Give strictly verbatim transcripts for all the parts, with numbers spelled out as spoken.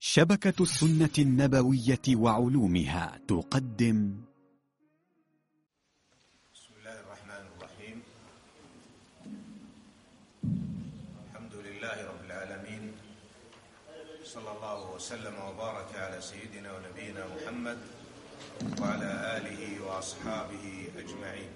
شبكة السنة النبوية وعلومها تقدم. بسم الله الرحمن الرحيم. الحمد لله رب العالمين، صلى الله وسلم وبارك على سيدنا ونبينا محمد وعلى آله وأصحابه أجمعين.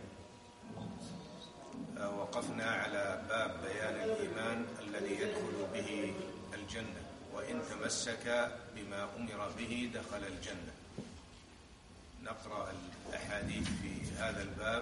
وقفنا على باب بيان الإيمان الذي يدخل به الجنة، وإن تمسك بما أمر به دخل الجنة. نقرأ الأحاديث في هذا الباب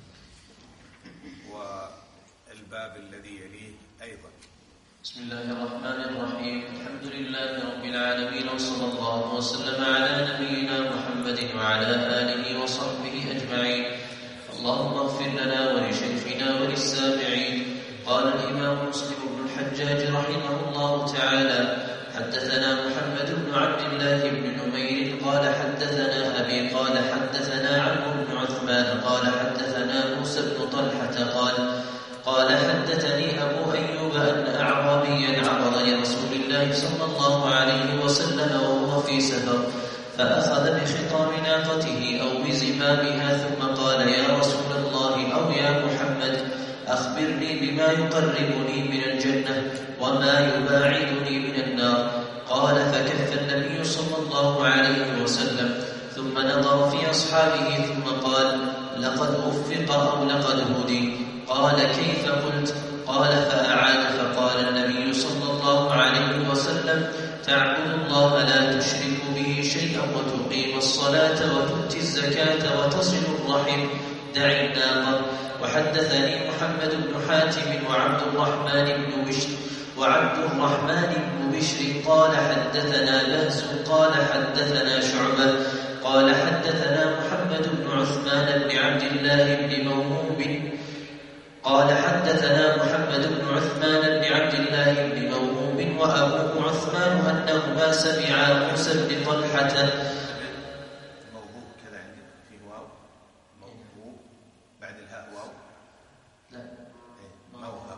والباب الذي يليه أيضا. بسم الله الرحمن الرحيم. الحمد لله رب العالمين، وصلى الله وسلم على نبينا محمد وعلى آله وصحبه أجمعين. اللهم اغفر لنا ولشيخنا وللسامعين. قال الإمام مسلم بن الحجاج رحمه الله تعالى: حدثنا محمد بن عبد الله بن نمير قال حدثنا أبي قال حدثنا عمرو بن عثمان قال حدثنا موسى بن طلحة قال قال حدثني أبو أيوب أن أعرابيا عرض لرسول الله صلى الله عليه وسلم وهو في سفر، فأخذ بخطام ناقته أو بزمامها ثم قال: يا رسول الله أو يا محمد، أخبرني بما يقربني من الجنة وما يباعدني من النار. قال: فكف النبي صلى الله عليه وسلم ثم نظر في أصحابه ثم قال: لقد أفق أو لقد هدي. قال: كيف قلت؟ قال: فأعاد فقال النبي صلى الله عليه وسلم: تعبد الله لا تشرك به شيئا وتقيم الصلاة وتؤتي الزكاة وتصل الرحم، دع الناقة. وحدثني محمد بن حاتم وعبد الرحمن بن بشر وعبد الرحمن بن بشر قال حدثنا بهز قال حدثنا شعبة قال حدثنا محمد بن عثمان بن عبد الله بن موهوب قال حدثنا محمد بن عثمان بن عبد الله بن موهوب وأبوه عثمان أنهما سمعا موسى بن طلحة. موهوب كذا عندك فيه واو، موهوب بعد الهاء واو. لا موهب.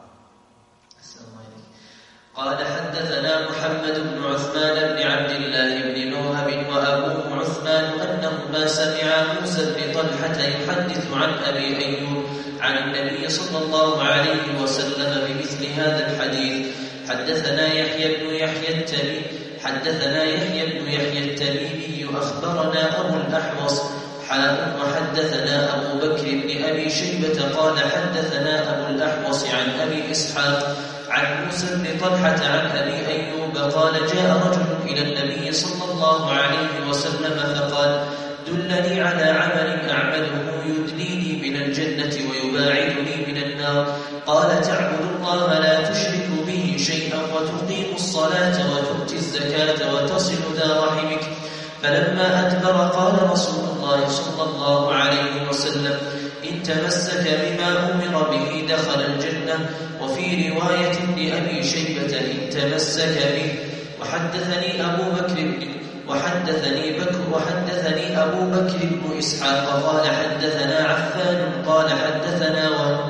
قال حدثنا محمد بن عثمان بن عبد الله بن موهب وأبوه عثمان أنهما سمعا موسى بن طلحة يحدث عن أبي أيوب عن النبي صلى الله عليه وسلم بمثل هذا الحديث. حدثنا يحيى بن يحيى التميمي حدثنا يحيى بن يحيى التميمي أخبرنا أبو الأحوص حاء وحدثنا أبو بكر بن أبي شيبة قال حدثنا أبو الأحوص عن أبي إسحاق عن موسى بن طلحة عن أبي أيوب قال: جاء رجل إلى النبي صلى الله عليه وسلم فقال: دلني على عمل أعمله يدنيني من الجنة ويباعدني من النار. قال: تعبد الله لا تشرك به شيئا وتقيم الصلاة وتؤتي الزكاة وتصل ذا رحمك. فلما أدبر قال رسول الله صلى الله عليه وسلم: إن تمسك بما أمر به دخل الجنة. وفي رواية لأبي شيبة: إن تمسك به. وحدثني أبو بكر بن وحدثني بكر وحدثني أبو بكر بن إسحاق قال حدثنا عفان قال حدثنا و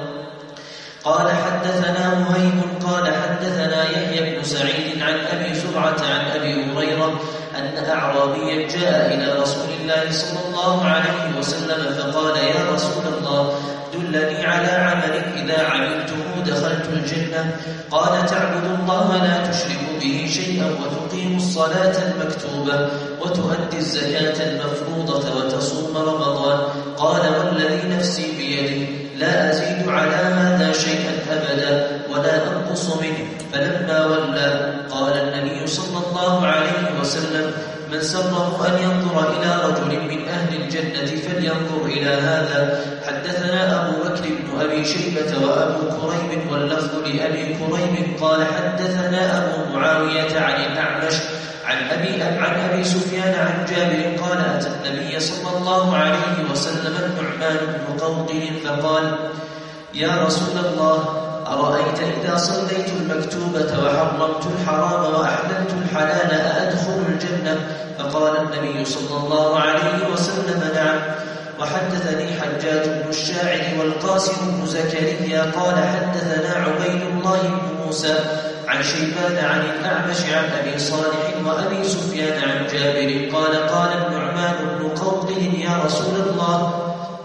قال حدثنا مهيب قال حدثنا يحيى بن سعيد عن أبي زرعة عن أبي هريرة أن أعرابيا جاء إلى رسول الله صلى الله عليه وسلم فقال: يا رسول الله، دلني على عمل إذا عملته دخلت الجنة. قال: تعبد الله لا تشرك به شيئا وتقيم الصلاة المكتوبة وتؤدي الزكاة المفروضة وتصوم رمضان. قال: والذي نفسي بيده لا أزيد على هذا شيئا أبدا ولا أنقص منه. فلما ولى قال النبي صلى الله عليه وسلم: من سره أن ينظر إلى رجل من أهل الجنة فلينظر إلى هذا. حدثنا أبو بكر بن أبي شيبة وأبو كريب واللفظ لأبي كريب قال حدثنا أبو معاوية عن الأعمش عن أبي عن أبي سفيان عن جابر قال: أتى النبي صلى الله عليه وسلم النعمان بن قوقل فقال: يا رسول الله، أرأيت إذا صليت المكتوبة وحرمت الحرام وأحللت الحلال أأدخل الجنة؟ فقال النبي صلى الله عليه وسلم: نعم. وحدثني حجاج بن الشاعر والقاسم بن زكريا قال حدثنا عبيد الله بن موسى عن شيبان عن الأعمش عن أبي صالح وأبي سفيان عن جابر قال قال النعمان بن قوقل يا رسول الله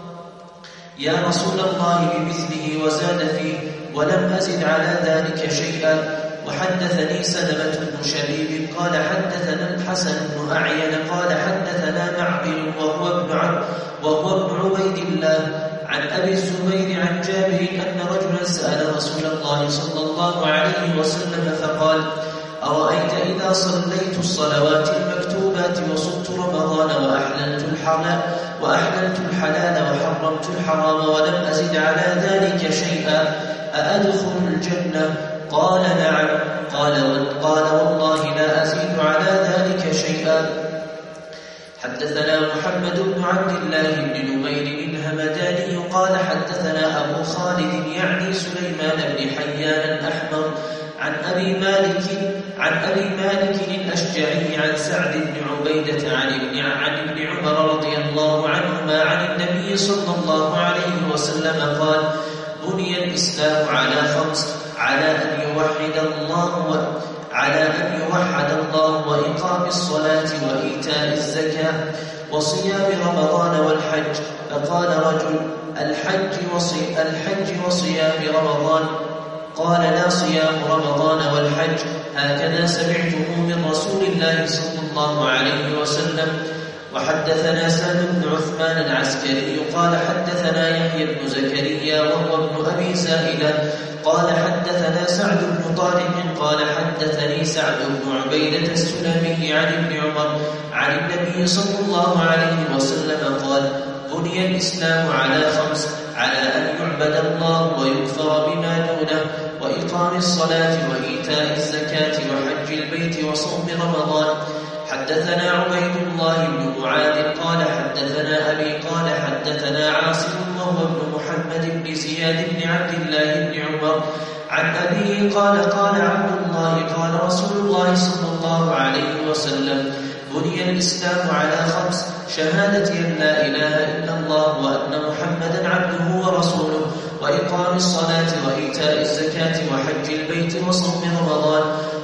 يا رسول الله بمثله وزاد فيه ولم أزد على ذلك شيئا. وحدثني سلمة بن شبيب قال حدثنا الحسن بن أعين قال حدثنا معقل وهو ابن عبد وهو ابن عبيد الله عن أبي الزبير عن جابر أن رجلا سأل رسول الله صلى الله عليه وسلم فقال أرأيت إذا صليت الصلوات المكتوبات وصمت رمضان وأحللت الحلال وأحللت الحلال وحرمت الحرام ولم أزد على ذلك شيئا أأدخل الجنة؟ قال نعم. قال قال والله لا أزيد على ذلك شيئا. حدثنا محمد بن عبد الله بن نمير الهمداني قال حدثنا أبو خالد يعني سليمان بن حيان الأحمر عن أبي مالك عن أبي مالك الأشجعي عن سعد بن عبيدة عن ابن عن ابن عمر رضي الله عنهما عن النبي صلى الله عليه وسلم قال بني الإسلام على خمس على أن يوحد الله على أن يوحد الله وإقام الصلاة وإيتاء الزكاة وصيام رمضان والحج. فقال رجل الحج وصي الحج وصيام رمضان؟ قال لا صيام رمضان والحج هكذا سمعته من رسول الله صلى الله عليه وسلم. وحدثنا سالم بن عثمان العسكري قال حدثنا يحيى بن زكريا وهو ابن أبي زائدة قال حدثنا سعد بن طارق قال حدثني سعد بن عبيدة السلمي عن ابن عمر عن النبي صلى الله عليه وسلم قال بني الإسلام على خمس على أن يعبد الله ويكفر بما دونه وإقام الصلاة وإيتاء الزكاة وحج البيت وصوم رمضان. حدثنا عبيد الله بن معاذ قال حدثنا أبي قال حدثنا عاصم وهو ابن محمد بن زياد بن عبد الله بن عمر عن أبيه قال قال عبد الله قال رسول الله صلى الله عليه وسلم بني الإسلام على خمس شهادة أن لا إله إلا الله وأن محمدا عبده ورسوله وإقام الصلاة وإيتاء الزكاة وحج البيت وصوم رمضان.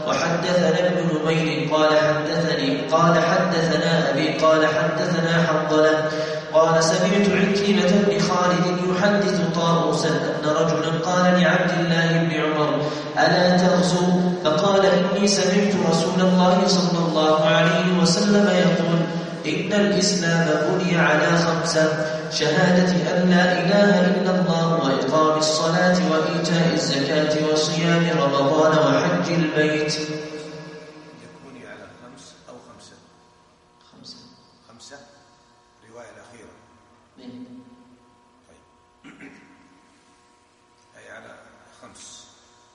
وحدثنا ابن نمير قال حدثني قال حدثنا أبي قال حدثنا حنظلة قال سمعت عكرمة بن خالد يحدث طاووسا أن رجلا قال لعبد الله بن عمر ألا تغزو؟ فقال إني سمعت رسول الله صلى الله عليه وسلم يقول إن الإسلام بني على خمسة شهادة أن لا إله إلا الله وإقام الصلاة وإيتاء الزكاة وصيام رمضان وحج البيت. بني على خمس أو خمسة خمسة خمسة الرواية الأخيرة من طيب أي على خمس.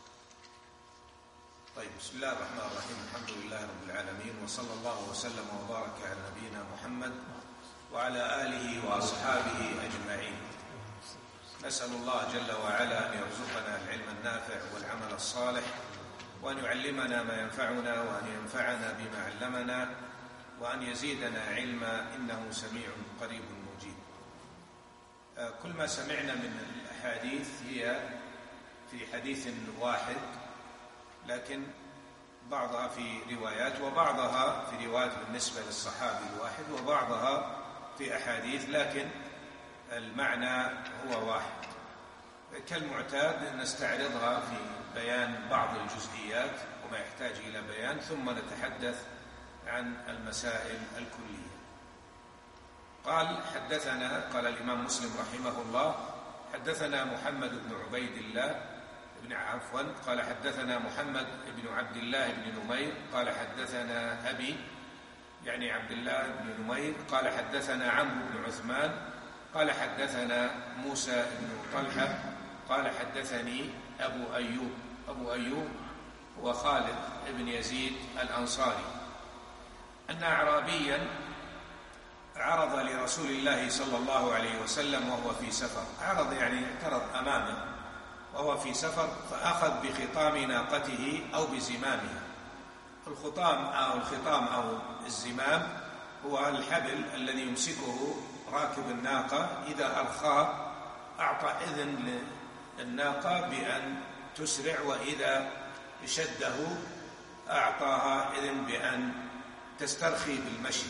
طيب بسم الله الرحمن الرحيم الحمد لله رب العالمين وصلى الله وسلم وبارك على نبينا محمد وعلى آله وأصحابه أجمعين. نسأل الله جل وعلا أن يرزقنا العلم النافع والعمل الصالح وأن يعلمنا ما ينفعنا وأن ينفعنا بما علمنا وأن يزيدنا علما إنه سميع قريب مجيب. كل ما سمعنا من الأحاديث هي في حديث واحد لكن بعضها في روايات وبعضها في روايات بالنسبة للصحابي الواحد وبعضها في أحاديث لكن المعنى هو واحد. كالمعتاد نستعرضها في بيان بعض الجزئيات وما يحتاج إلى بيان ثم نتحدث عن المسائل الكلية. قال حدثنا قال الإمام مسلم رحمه الله حدثنا محمد بن عبيد الله بن عفوا قال حدثنا محمد بن عبد الله بن نمير قال حدثنا أبي يعني عبد الله بن نمير قال حدثنا عمرو بن عثمان قال حدثنا موسى بن طلحة قال حدثني أبو أيوب أبو أيوب هو خالد بن يزيد الأنصاري أن أعرابيا عرض لرسول الله صلى الله عليه وسلم وهو في سفر. عرض يعني اعترض أمامه وهو في سفر فأخذ بخطام ناقته أو بزمامها. الخطام أو الخطام أو الزمام هو الحبل الذي يمسكه راكب الناقة إذا أرخاه أعطى إذن للناقة بأن تسرع وإذا شده أعطاها إذن بأن تسترخي بالمشي.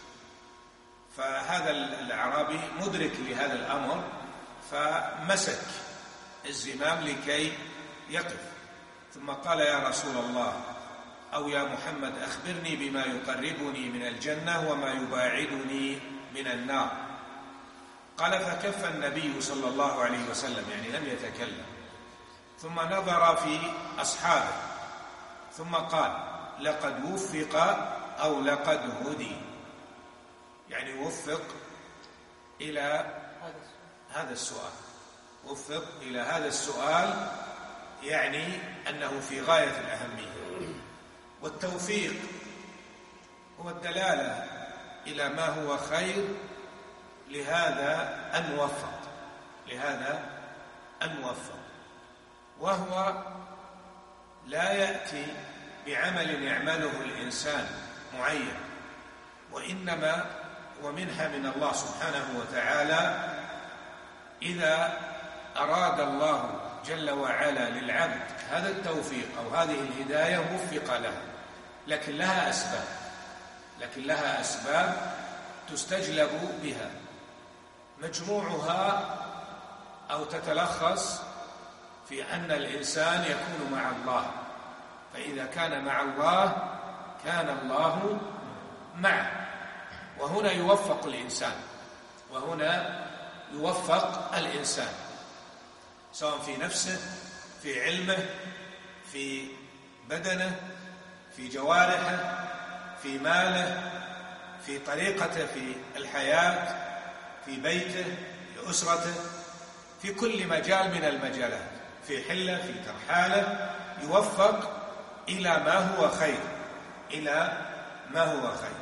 فهذا الأعرابي مدرك لهذا الأمر فمسك الزمام لكي يقف، ثم قال: يا رسول الله أو يا محمد أخبرني بما يقربني من الجنة وما يباعدني من النار. قال: فكف النبي صلى الله عليه وسلم، يعني لم يتكلم، ثم نظر في أصحابه ثم قال: لقد وفق أو لقد هدي، يعني وفق إلى هذا السؤال، وفق إلى هذا السؤال، يعني أنه في غاية الأهمية. والتوفيق هو الدلالة إلى ما هو خير، لهذا أن وفق، لهذا أن وفق، وهو لا يأتي بعمل يعمله الإنسان معين، وإنما هو منحة من الله سبحانه وتعالى. إذا أراد الله جل وعلا للعبد هذا التوفيق أو هذه الهداية وفق له، لكن لها أسباب، لكن لها أسباب تستجلب بها، مجموعها أو تتلخص في أن الإنسان يكون مع الله، فإذا كان مع الله كان الله معه. وهنا يوفق الإنسان، وهنا يوفق الإنسان سواء في نفسه، في علمه، في بدنه، في جوارحه، في ماله، في طريقته في الحياة، في بيته، في أسرته، في كل مجال من المجالات، في حله، في ترحاله، يوفق إلى ما هو خير، إلى ما هو خير.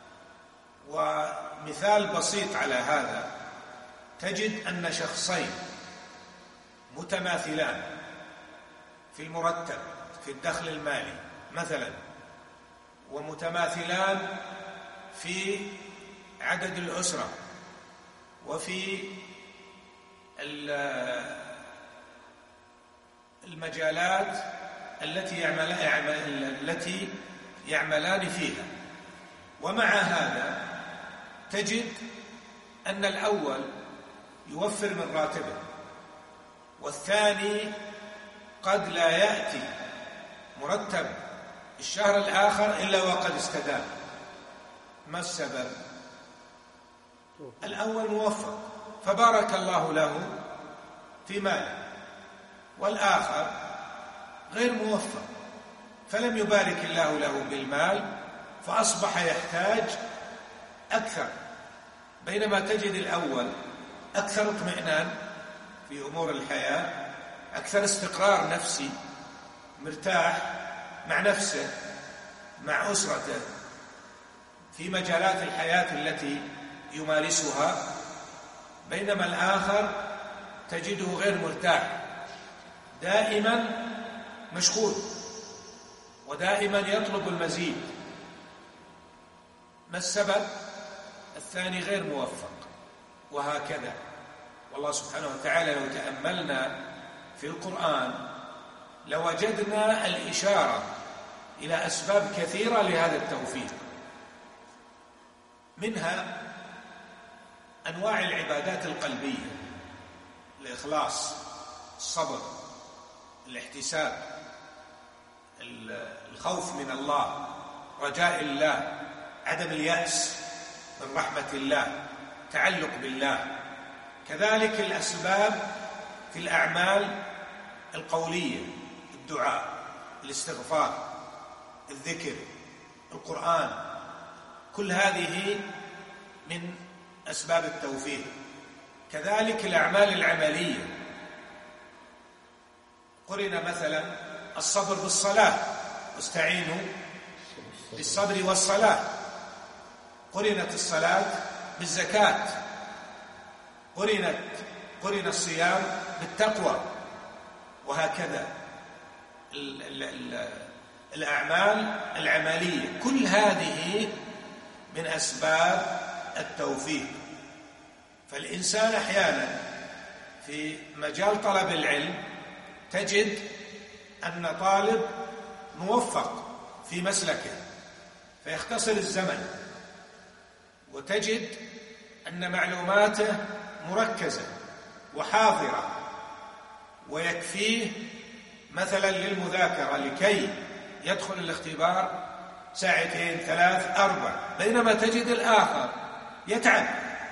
ومثال بسيط على هذا، تجد أن شخصين متماثلان في المرتب، في الدخل المالي مثلا، ومتماثلان في عدد الأسرة، وفي المجالات التي يعمل التي يعملان فيها، ومع هذا تجد أن الأول يوفر من راتبه، والثاني قد لا يأتي مرتب الشهر الآخر إلا وقد استدام. ما السبب؟ الأول موفق فبارك الله له في ماله، والآخر غير موفق فلم يبارك الله له بالمال، فأصبح يحتاج أكثر، بينما تجد الأول أكثر اطمئنان في أمور الحياة، أكثر استقرار نفسي، مرتاح مع نفسه، مع أسرته، في مجالات الحياة التي يمارسها، بينما الآخر تجده غير مرتاح، دائما مشغول، ودائما يطلب المزيد. ما السبب؟ الثاني غير موفق. وهكذا، والله سبحانه وتعالى لو تأملنا في القرآن لوجدنا الإشارة إلى أسباب كثيرة لهذا التوفيق، منها أنواع العبادات القلبية، الإخلاص، الصبر، الاحتساب، الخوف من الله، رجاء الله، عدم اليأس من رحمة الله، تعلق بالله. كذلك الأسباب في الأعمال القولية، الدعاء، الاستغفار، الذكر، القرآن، كل هذه من أسباب التوفيق. كذلك الأعمال العملية، قرن مثلا الصبر بالصلاة، واستعينوا بالصبر والصلاة، قرنت الصلاة بالزكاة، قرنت قرن الصيام بالتقوى، وهكذا ال ال ال الأعمال العملية، كل هذه من أسباب التوفيق. فالإنسان أحيانا في مجال طلب العلم تجد أن طالب موفق في مسلكه فيختصر الزمن وتجد أن معلوماته مركزة وحاضرة ويكفيه مثلا للمذاكرة لكي يدخل الاختبار ساعتين ثلاث أربع، بينما تجد الآخر يتعب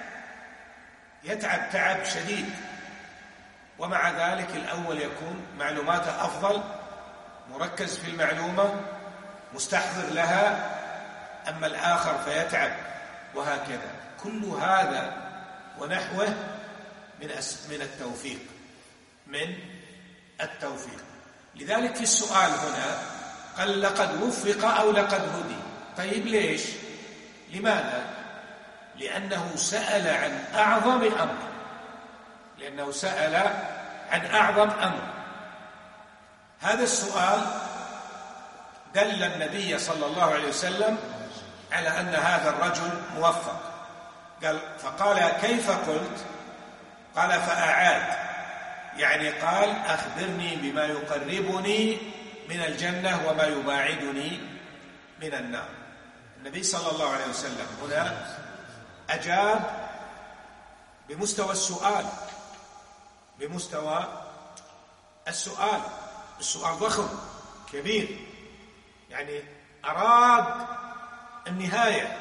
يتعب تعب شديد، ومع ذلك الأول يكون معلوماته أفضل، مركز في المعلومة، مستحضر لها، أما الآخر فيتعب، وهكذا. كل هذا ونحوه من من التوفيق من التوفيق. لذلك في السؤال هنا قال لقد وفق أو لقد هدي. طيب ليش؟ لماذا؟ لأنه سأل عن أعظم أمر لأنه سأل عن أعظم أمر. هذا السؤال دل النبي صلى الله عليه وسلم على أن هذا الرجل موفق. قال فقال كيف قلت؟ قال فأعاد، يعني قال أخبرني بما يقربني من الجنة وما يباعدني من النار. النبي صلى الله عليه وسلم هنا أجاب بمستوى السؤال بمستوى السؤال السؤال ضخم كبير، يعني أراد النهاية،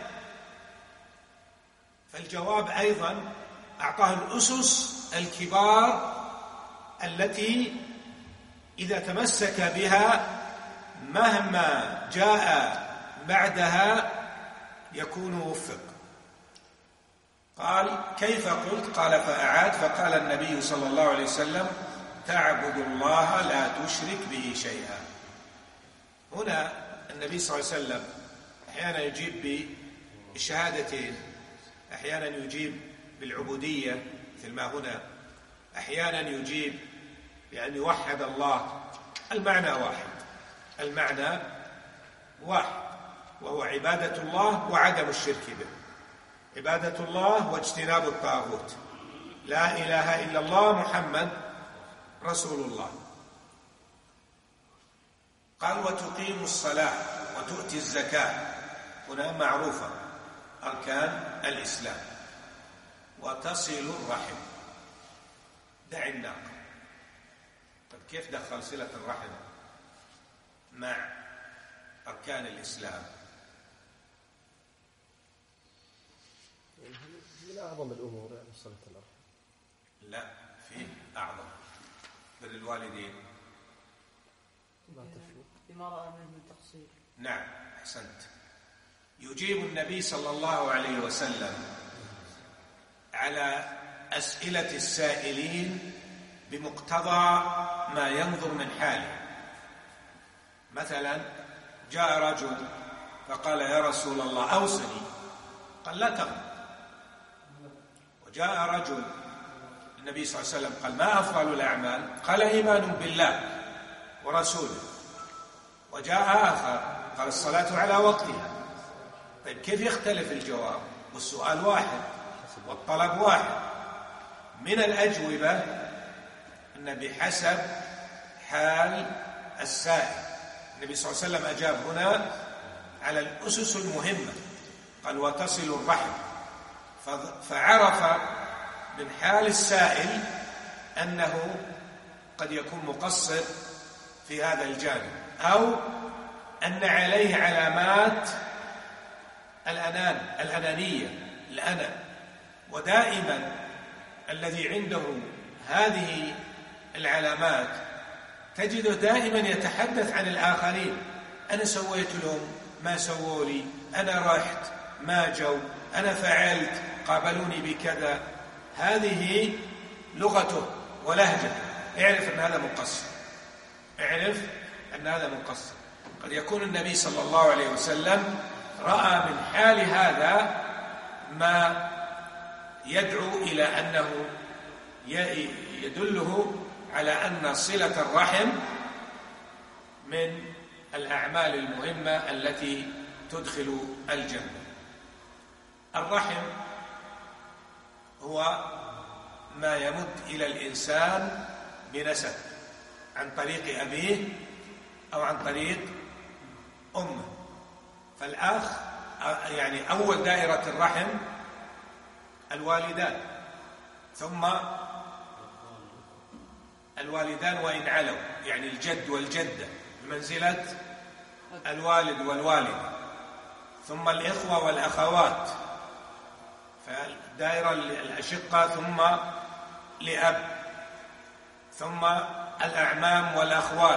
فالجواب أيضا أعطاه الأسس الكبار التي إذا تمسك بها مهما جاء بعدها يكون وفق. قال كيف قلت؟ قال فأعاد، فقال النبي صلى الله عليه وسلم تعبد الله لا تشرك به شيئا. هنا النبي صلى الله عليه وسلم أحيانا يجيب بالشهادتين، أحيانا يجيب بالعبودية مثل ما هنا، أحيانا يجيب بأن يوحد الله. المعنى واحد المعنى واحد وهو عبادة الله وعدم الشرك به، عبادة الله واجتناب الطاغوت، لا إله إلا الله محمد رسول الله. قال وتقيم الصلاة وتؤتي الزكاة، هنا معروفة أركان الإسلام، وتصل الرحم. دع الناقة. طيب كيف دخل صلة الرحم مع أركان الإسلام؟ من أعظم الأمور يعني صلة الرحم. لا، فيه أعظم بر الوالدين بما رأى منه من تقصير. نعم أحسنت. يجيب النبي صلى الله عليه وسلم على أسئلة السائلين بمقتضى ما ينظر من حاله. مثلا جاء رجل فقال يا رسول الله أوصني، قال لا تغضب. وجاء رجل النبي صلى الله عليه وسلم قال ما أفضل الأعمال؟ قال إيمان بالله ورسوله. وجاء آخر قال الصلاة على وقتها. طيب كيف يختلف الجواب والسؤال واحد والطلب واحد؟ من الأجوبة أن بحسب حال السائل. النبي صلى الله عليه وسلم أجاب هنا على الأسس المهمة، قال وتصل الرحم، فعرف من حال السائل أنه قد يكون مقصر في هذا الجانب، أو أن عليه علامات الأنان الأنانية الأنا. ودائما الذي عنده هذه العلامات تجده دائما يتحدث عن الآخرين، أنا سويت لهم ما سووا لي، أنا رحت ما جو، أنا فعلت قابلوني بكذا. هذه لغته ولهجة. اعرف أن هذا مقصر، اعرف أن هذا مقصر. قد يكون النبي صلى الله عليه وسلم رأى من حال هذا ما يدعو إلى أنه يدله على أن صلة الرحم من الأعمال المهمة التي تدخل الجنة. الرحم هو ما يمد إلى الإنسان بنسب عن طريق أبيه أو عن طريق أمه. فالأخ يعني أول دائرة الرحم الوالدان، ثم الوالدان وإن علوا، يعني الجد والجدة بمنزلة الوالد والوالدة، ثم الإخوة والأخوات، فالدائرة الأشقة، ثم لأب، ثم الأعمام والأخوال.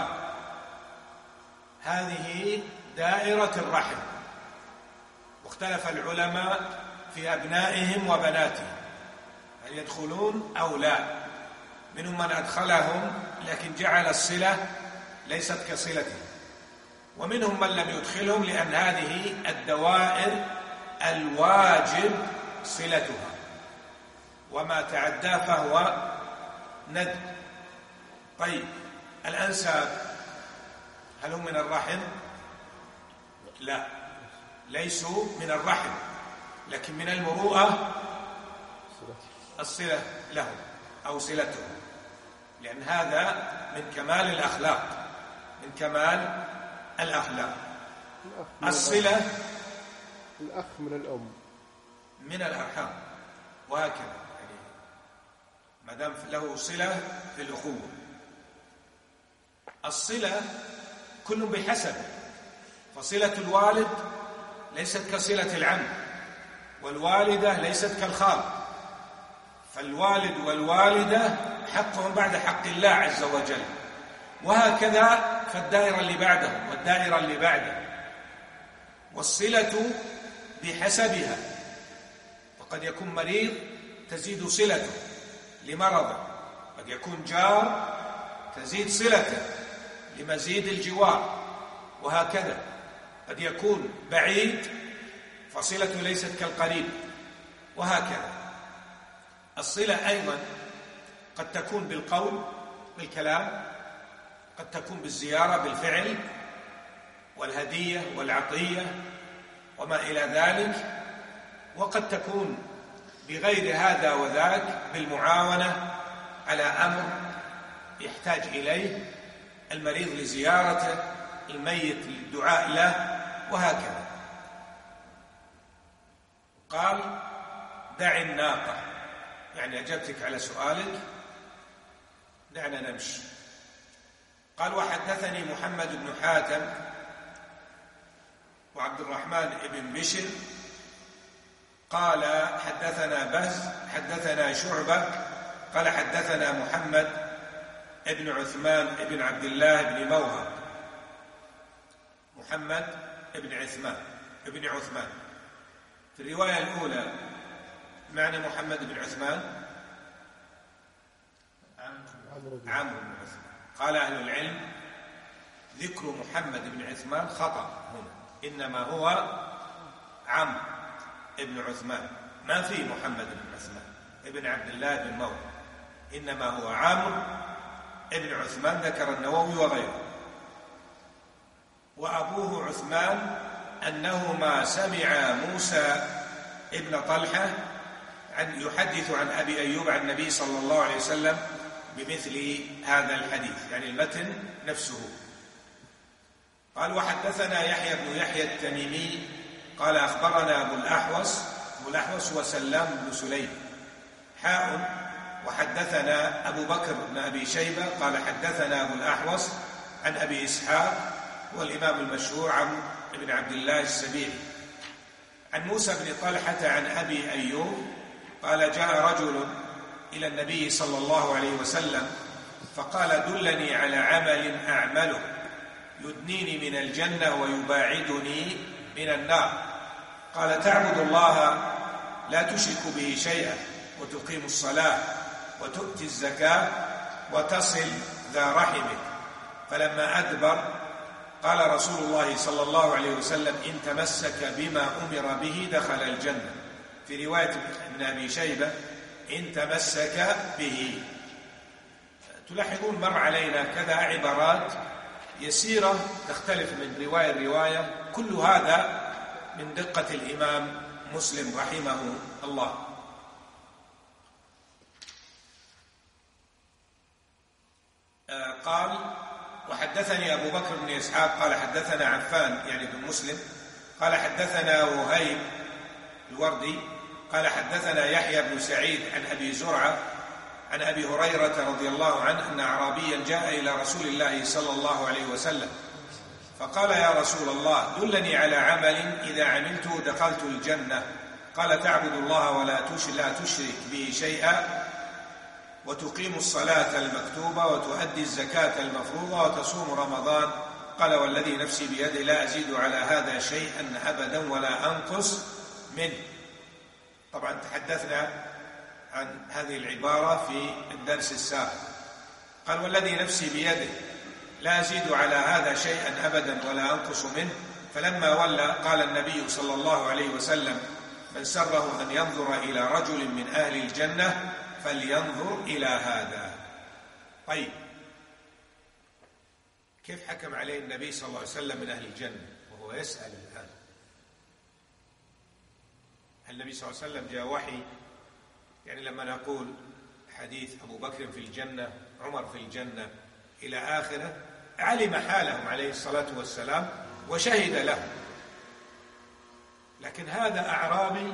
هذه دائرة الرحم. واختلف العلماء في أبنائهم وبناتهم هل يدخلون أو لا. منهم من أدخلهم لكن جعل الصلة ليست كصلتهم، ومنهم من لم يدخلهم لأن هذه الدوائر الواجب صلتها، وما تعدى فهو ندب. طيب، الأنساب هل هم من الرحم؟ لا، ليسوا من الرحم، لكن من المروءة الصلة لهم أو صلتهم، لأن هذا من كمال الأخلاق، من كمال الأخلاق. الصلة الأخ من الأم من الأرحام، وهكذا يعني ما دام له صلة في الأخوة. الصلة كل بحسب، فصلة الوالد ليست كصلة العم، والوالدة ليست كالخال، فالوالد والوالدة حقهم بعد حق الله عز وجل، وهكذا فالدائرة اللي بعده والدائرة اللي بعده. والصلة بحسبها، وقد يكون مريض تزيد صلته لمرضه، قد يكون جار تزيد صلته لمزيد الجوار، وهكذا. قد يكون بعيد فصلته ليست كالقريب، وهكذا. الصلة أيضا قد تكون بالقول بالكلام، قد تكون بالزيارة بالفعل والهدية والعطية وما إلى ذلك، وقد تكون بغير هذا وذاك بالمعاونة على أمر يحتاج إليه المريض لزيارته، الميت للدعاء له، وهكذا. قال دع الناقة، يعني أجبتك على سؤالك، دعنا نمشي. قال وحدثني محمد بن حاتم وعبد الرحمن بن بشر قال حدثنا بهز حدثنا شعبة قال حدثنا محمد ابن عثمان ابن عبد الله بن موهب. محمد ابن عثمان ابن عثمان في الرواية الأولى معنى محمد بن عثمان عمرو بن عثمان. قال أهل العلم ذكر محمد بن عثمان خطأ هنا، إنما هو عمرو ابن عثمان، ما في محمد بن عثمان ابن عبد الله بن موهب، إنما هو عمرو ابن عثمان، ذكر النووي وغيره. وأبوه عثمان أنهما سمع موسى ابن طلحة عن يحدث عن أبي أيوب عن النبي صلى الله عليه وسلم بمثل هذا الحديث، يعني المتن نفسه. قال وحدثنا يحيى بن يحيى التميمي قال أخبرنا أبو الأحوص أبو الأحوص وسلام بن سليم حاء وحدثنا أبو بكر بن أبي شيبة قال حدثنا أبو الأحوص عن أبي إسحاق والإمام المشهور عن ابن عبد الله السبيعي عن موسى بن طلحة عن أبي أيوب قال جاء رجل إلى النبي صلى الله عليه وسلم فقال دلني على عمل أعمله يدنيني من الجنة ويباعدني من النار. قال تعبد الله لا تشرك به شيئا وتقيم الصلاة وتؤتي الزكاة وتصل ذا رحمك. فلما أدبر قال رسول الله صلى الله عليه وسلم إن تمسك بما أمر به دخل الجنة. في رواية ابن أبي شيبة إن تمسك به. تلاحظون مر علينا كذا عبارات يسيرة تختلف من رواية لرواية، كل هذا من دقة الإمام مسلم رحمه الله. قال وحدثني أبو بكر بن إسحاق قال حدثنا عفان يعني بن مسلم قال حدثنا وهيب الوردي قال حدثنا يحيى بن سعيد عن أبي زرعة عن أبي هريرة رضي الله عنه أن أعرابيا جاء إلى رسول الله صلى الله عليه وسلم فقال يا رسول الله دلني على عمل إذا عملته دخلت الجنة. قال تعبد الله ولا تشرك به شيئا وتقيم الصلاة المكتوبة وتؤدي الزكاة المفروضة وتصوم رمضان. قال والذي نفسي بيده لا أزيد على هذا شيئا أبدا ولا أنقص منه. طبعا تحدثنا عن هذه العبارة في الدرس السابق. قال والذي نفسي بيده لا أزيد على هذا شيئا أبدا ولا أنقص منه. فلما ولى قال النبي صلى الله عليه وسلم من سره أن ينظر إلى رجل من أهل الجنة فلينظر إلى هذا. طيب كيف حكم عليه النبي صلى الله عليه وسلم من أهل الجنة وهو يسأل الآن؟ النبي صلى الله عليه وسلم جاء وحي، يعني لما نقول حديث أبو بكر في الجنة عمر في الجنة إلى آخره علم حالهم عليه الصلاة والسلام وشهد لهم. لكن هذا أعرابي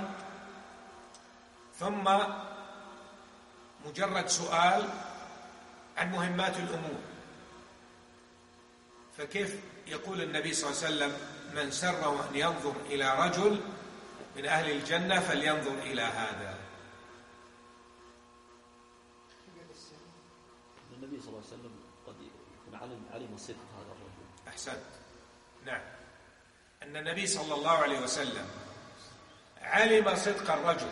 ثم مجرد سؤال عن مهمات الأمور، فكيف يقول النبي صلى الله عليه وسلم من سره أن ينظر إلى رجل من أهل الجنة فلينظر إلى هذا؟ النبي صلى الله عليه وسلم قد يكون علم علم صدق هذا الرجل. أحسنت، نعم، أن النبي صلى الله عليه وسلم علم صدق الرجل.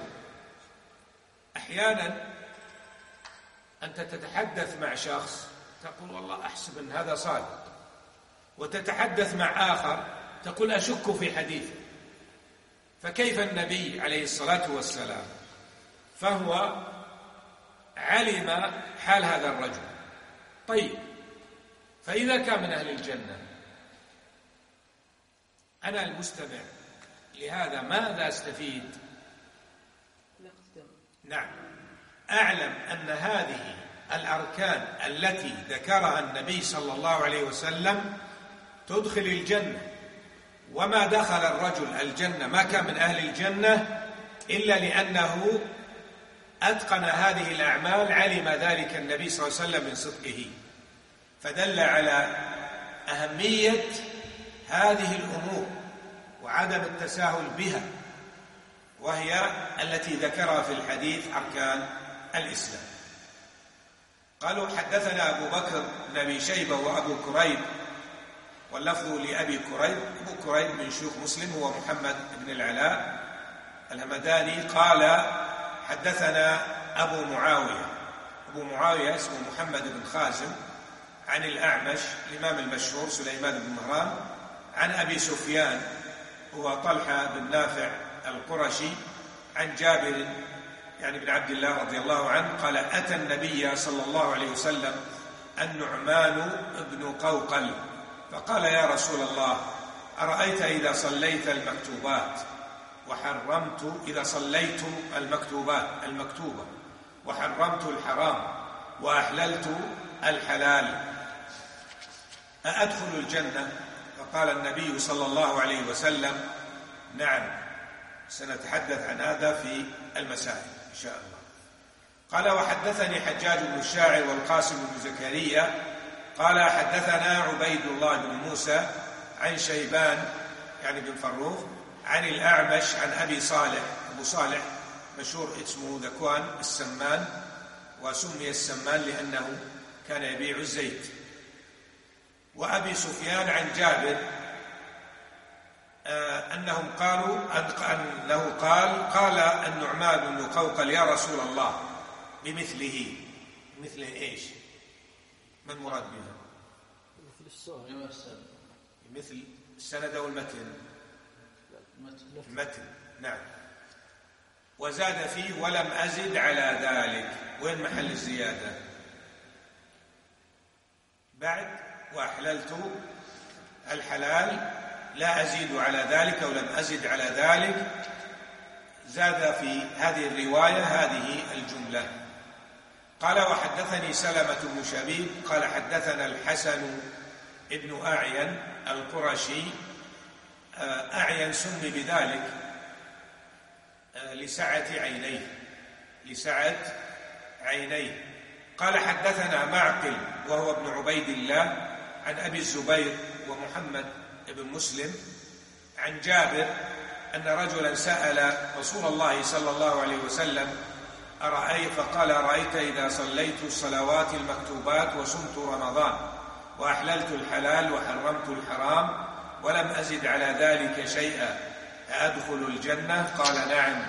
أحيانا أنت تتحدث مع شخص تقول والله أحسب أن هذا صادق، وتتحدث مع آخر تقول أشك في حديثه. فكيف النبي عليه الصلاة والسلام فهو علم حال هذا الرجل. طيب فإذا كان من أهل الجنة أنا المستمع لهذا ماذا أستفيد؟ نعم، أعلم أن هذه الأركان التي ذكرها النبي صلى الله عليه وسلم تدخل الجنة، وما دخل الرجل الجنة ما كان من أهل الجنة إلا لأنه أتقن هذه الأعمال، علم ذلك النبي صلى الله عليه وسلم من صدقه، فدل على أهمية هذه الأمور وعدم التساهل بها، وهي التي ذكرها في الحديث أركان الإسلام. قالوا حدثنا أبو بكر بن أبي شيبة وأبو كريب، واللفظ لأبي كريب، أبو كريب من شيوخ مسلم هو محمد بن العلاء الهمداني. قال حدثنا أبو معاوية، أبو معاوية اسمه محمد بن خازم، عن الأعمش الإمام المشهور سليمان بن مهران، عن أبي سفيان هو طلحة بن نافع القرشي، عن جابر يعني بن عبد الله رضي الله عنه قال أتى النبي صلى الله عليه وسلم النعمان بن قوقل فقال يا رسول الله أرأيت إذا صليت المكتوبات وحرمت إذا صليت المكتوبات المكتوبة وحرمت الحرام وأحللت الحلال أأدخل الجنة؟ فقال النبي صلى الله عليه وسلم نعم، سنتحدث عن هذا في المسائل إن شاء الله. قال وحدثني حجاج بن الشاعر والقاسم بن زكريا قال حدثنا عبيد الله بن موسى عن شيبان يعني بن فروخ عن الأعمش عن أبي صالح، أبو صالح مشهور اسمه ذكوان السمان، وسمي السمان لأنه كان يبيع الزيت. وأبي سفيان عن جابر آه أنهم قالوا أنه قال قال النعمان بن قوقل يا رسول الله بمثله. مثله إيش؟ ما المراد بها؟ مثل السنة، مثل السند والمتن. المتن نعم. وزاد فيه ولم أزد على ذلك. وين محل الزيادة؟ بعد وأحللت الحلال لا أزيد على ذلك ولم أزد على ذلك، زاد في هذه الرواية هذه الجملة. قال وحدثني سلمة بن شبيب قال حدثنا الحسن ابن أعين القرشي. أعين سمي بذلك لسعة عينيه لسعة عينيه قال حدثنا معقل وهو ابن عبيد الله عن أبي الزبير ومحمد بن مسلم عن جابر أن رجلا سأل رسول الله صلى الله عليه وسلم أرأيت فقال أرأيت إذا صليت الصلوات المكتوبات وصمت رمضان وأحللت الحلال وحرمت الحرام ولم أزد على ذلك شيئا أدخل الجنة؟ قال نعم.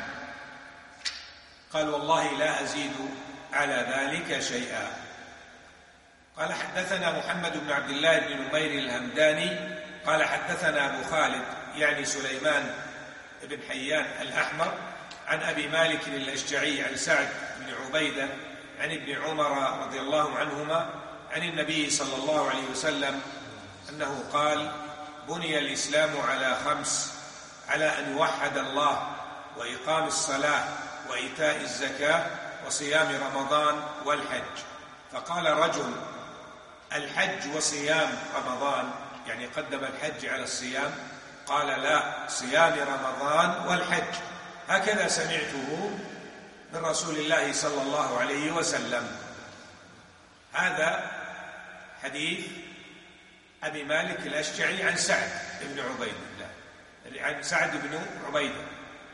قال والله لا أزيد على ذلك شيئا. قال حدثنا محمد بن عبد الله بن نمير الهمداني قال حدثنا أبو خالد يعني سليمان بن حيان الأحمر عن أبي مالك الأشجعي عن سعد بن عبيدة عن ابن عمر رضي الله عنهما عن النبي صلى الله عليه وسلم أنه قال بني الإسلام على خمس: على أن يوحد الله وإقام الصلاة وإيتاء الزكاة وصيام رمضان والحج. فقال رجل: الحج وصيام رمضان؟ يعني قدم الحج على الصيام؟ قال: لا، صيام رمضان والحج. هكذا سمعته من رسول الله صلى الله عليه وسلم. هذا حديث أبي مالك الأشجعي عن سعد بن عبيد الله عن سعد بن عبيدة.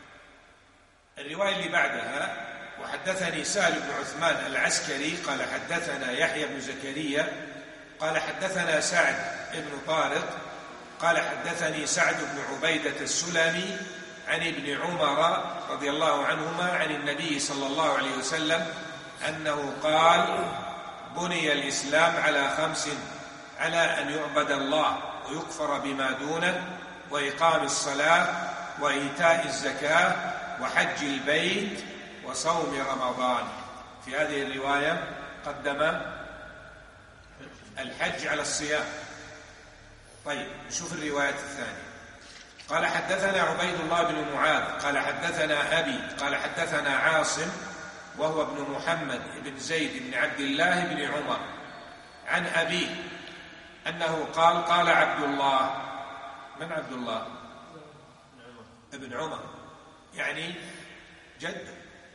الرواية اللي بعدها: وحدثني سهل بن عثمان العسكري قال حدثنا يحيى بن زكريا قال حدثنا سعد بن طارق قال حدثني سعد بن عبيدة السلمي عن ابن عمر رضي الله عنهما عن النبي صلى الله عليه وسلم أنه قال: بني الإسلام على خمس: على أن يعبد الله ويكفر بما دونه وإقام الصلاة وإيتاء الزكاة وحج البيت وصوم رمضان. في هذه الرواية قدم الحج على الصيام. طيب نشوف الرواية الثانية. قال حدثنا عبيد الله بن معاذ قال حدثنا أبي قال حدثنا عاصم وهو ابن محمد بن زيد بن عبد الله بن عمر عن أبيه أنه قال: قال عبد الله. من عبد الله؟ ابن عمر، يعني جده.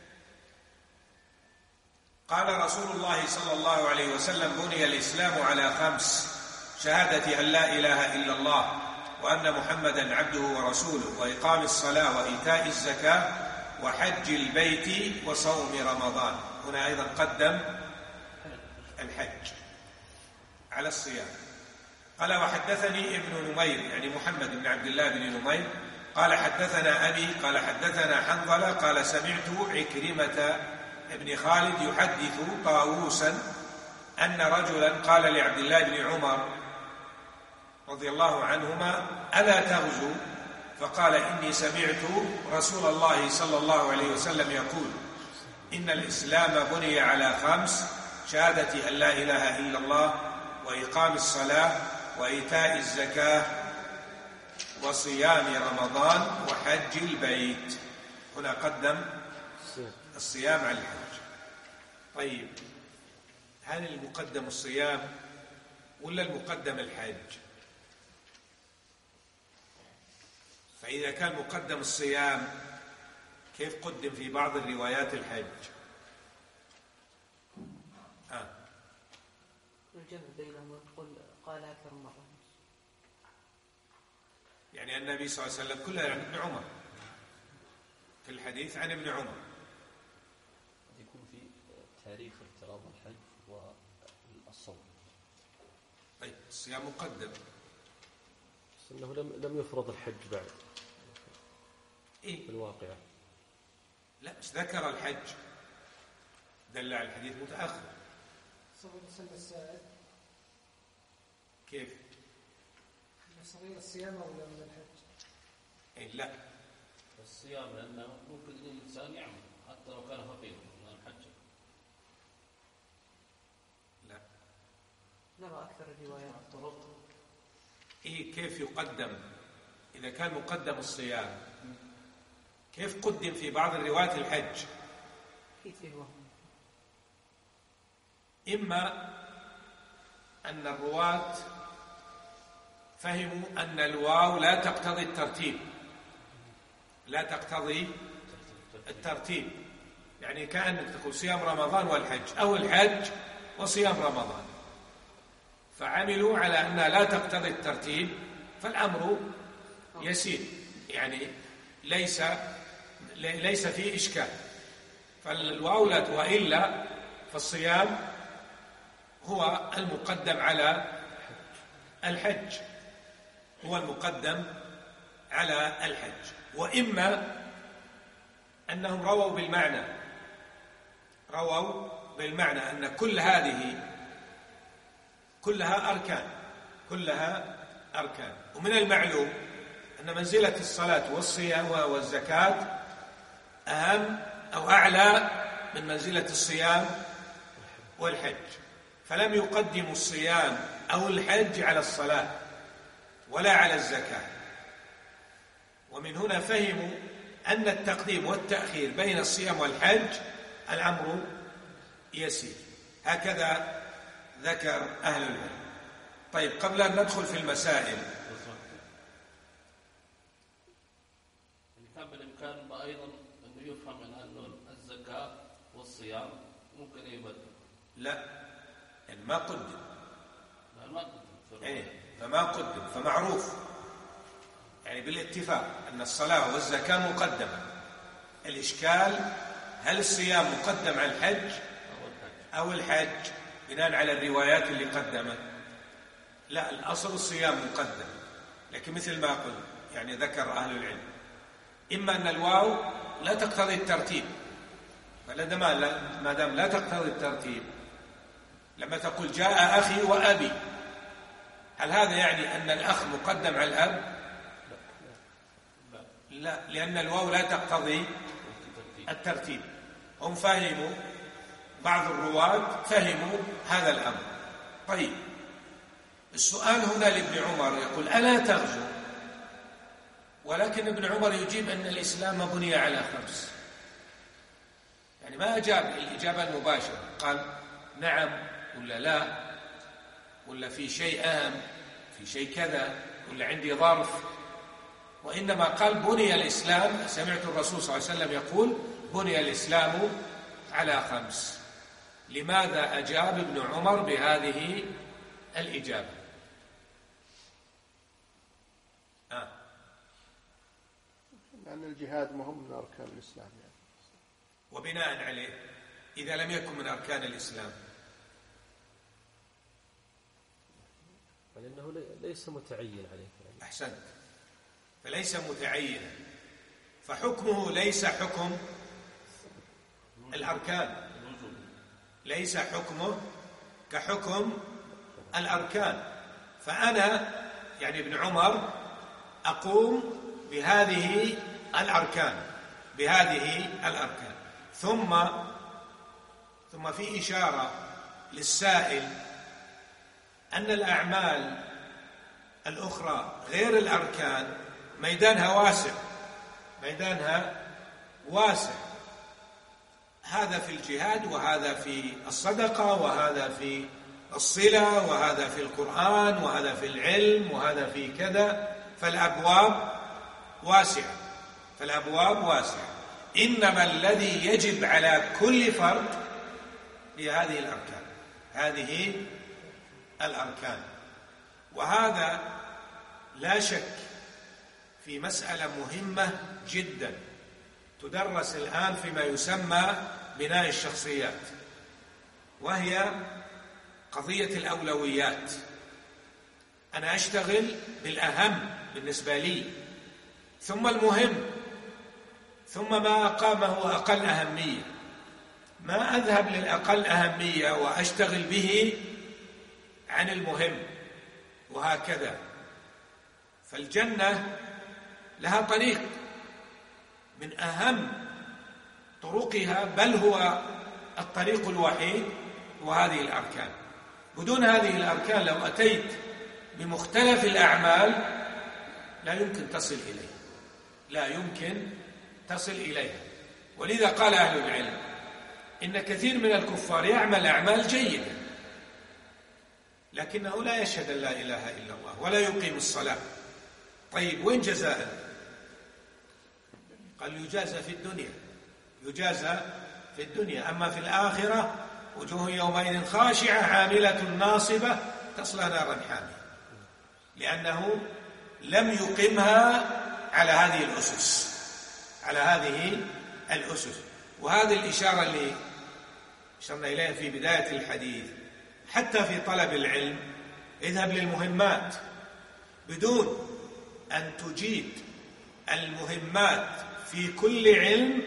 قال رسول الله صلى الله عليه وسلم: بني الإسلام على خمس: شهادة أن لا إله إلا الله وأن محمدا عبده ورسوله وإقام الصلاة وإيتاء الزكاة وحج البيت وصوم رمضان. هنا أيضا قدم الحج على الصيام. قال: وحدثني ابن نمير يعني محمد بن عبد الله بن نمير قال حدثنا أبي قال حدثنا حنظلة قال سمعت عكرمة ابن خالد يحدث طاووسا أن رجلا قال لعبد الله بن عمر رضي الله عنهما: ألا تغزو؟ فقال: إني سمعت رسول الله صلى الله عليه وسلم يقول: إن الإسلام بني على خمس: شهادة أن لا إله إلا الله وإقام الصلاة وإيتاء الزكاة وصيام رمضان وحج البيت. هنا قدم الصيام على الحج. طيب، هل المقدم الصيام ولا المقدم الحج؟ فإذا كان مقدم الصيام كيف قدم في بعض الروايات الحج؟ آه. الجمع بينهم وتقول قالها أكثر مرة. يعني النبي صلى الله عليه وسلم كلها عن ابن عمر، في الحديث عن ابن عمر. يكون في تاريخ افتراض الحج والصوم. طيب، الصيام مقدم. إنه لم لم يفرض الحج بعد. إيه؟ في الواقع. لا، بس ذكر الحج، دل على الحديث متأخر. صغير سن السائل. كيف؟ صغير الصيام ولا من الحج؟ إيه لا. الصيام لأنه ممكن الإنسان يعمل حتى لو كان فقيرا من الحج. لا. نرى أكثر الروايات طرق. إيه كيف يقدم؟ إذا كان مقدم الصيام كيف قدم في بعض الروايات الحج؟ أكيد فيه وهم. إما أن الرواة فهموا أن الواو لا تقتضي الترتيب، لا تقتضي الترتيب، يعني كأنك تقول صيام رمضان والحج، أو الحج وصيام رمضان، فعملوا على أنها لا تقتضي الترتيب، فالأمر يسير، يعني ليس ليس فيه إشكال، فالواو لا، وإلا فالصيام هو المقدم على الحج، هو المقدم على الحج. وإما أنهم رووا بالمعنى، رووا بالمعنى أن كل هذه كلها أركان، كلها أركان. ومن المعلوم أن منزلة الصلاة والصيام والزكاة أهم أو أعلى من منزلة الصيام والحج، فلم يقدموا الصيام أو الحج على الصلاة ولا على الزكاة. ومن هنا فهموا أن التقديم والتأخير بين الصيام والحج الأمر يسير، هكذا ذكر أهل العلم. طيب، قبل أن ندخل في المسائل، كان بالإمكان أيضا أنه يفهم من أن الزكاة والصيام ممكن يبدل. لا، يعني ما قدم، لا ما قدم، إيه، فما قدم، فمعروف يعني بالاتفاق أن الصلاة والزكاة مقدمة. الإشكال هل الصيام مقدم على الحج أو الحج بناء على الروايات اللي قدمت؟ لا، الأصل الصيام مقدم، لكن مثل ما قلت يعني ذكر أهل العلم إما أن الواو لا تقتضي الترتيب، ما دام لا تقتضي الترتيب، لما تقول جاء أخي وأبي، هل هذا يعني أن الأخ مقدم على الأب؟ لا، لأن الواو لا تقتضي الترتيب. هم فهموا، بعض الرواة فهموا هذا الأمر. طيب، السؤال هنا لابن عمر يقول ألا تغزو؟ ولكن ابن عمر يجيب أن الإسلام بني على خمس، يعني ما أجاب الإجابة المباشرة، قال نعم ولا لا، ولا في شيء أهم، في شيء كذا، ولا عندي ظرف، وإنما قال بني الإسلام. سمعت الرسول صلى الله عليه وسلم يقول بني الإسلام على خمس. لماذا أجاب ابن عمر بهذه الإجابة؟ آه. لأن الجهاد مهم من أركان الإسلام يعني. وبناء عليه إذا لم يكن من أركان الإسلام لأنه ليس متعين عليه. أحسنت، فليس متعينا، فحكمه ليس حكم الأركان، ليس حكمه كحكم الأركان. فأنا يعني ابن عمر أقوم بهذه الأركان، بهذه الأركان، ثم ثم في إشارة للسائل أن الأعمال الأخرى غير الأركان ميدانها واسع، ميدانها واسع، هذا في الجهاد، وهذا في الصدقة، وهذا في الصلة، وهذا في القرآن، وهذا في العلم، وهذا في كذا، فالأبواب واسعة، فالأبواب واسعة. إنما الذي يجب على كل فرد هي هذه الأركان، هذه الأركان. وهذا لا شك في مسألة مهمة جدا تدرس الآن فيما يسمى بناء الشخصيات، وهي قضية الأولويات. أنا أشتغل بالأهم بالنسبة لي، ثم المهم، ثم ما أقامه أقل أهمية، ما أذهب للأقل أهمية وأشتغل به عن المهم، وهكذا. فالجنة لها طريق من أهم طرقها، بل هو الطريق الوحيد، وهذه الأركان. بدون هذه الأركان لو أتيت بمختلف الأعمال لا يمكن تصل إليها، لا يمكن تصل إليها. ولذا قال أهل العلم إن كثير من الكفار يعمل أعمال جيدة، لكنه لا يشهد أن لا إله إلا الله ولا يقيم الصلاة. طيب وين جزاء؟ قال يجازى في الدنيا، يجازى في الدنيا، أما في الآخرة وجوه يومئذ خاشعة عاملة ناصبة تصلى نارا حامية، لأنه لم يقمها على هذه الأسس، على هذه الأسس. وهذه الإشارة اللي أشرنا إليها في بداية الحديث، حتى في طلب العلم اذهب للمهمات، بدون أن تجيد المهمات في كل علم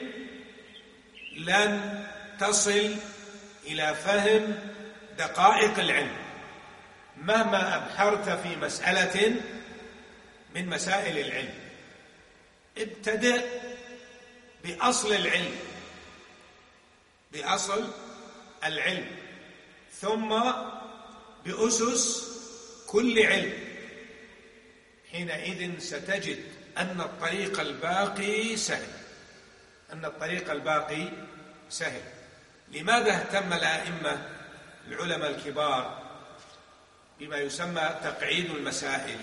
لن تصل إلى فهم دقائق العلم. مهما أبحرت في مسألة من مسائل العلم، ابتدأ بأصل العلم، بأصل العلم، ثم بأسس كل علم. حينئذ ستجد أن الطريق الباقي سهل، أن الطريق الباقي سهل. لماذا اهتم الأئمة العلماء الكبار بما يسمى تقعيد المسائل؟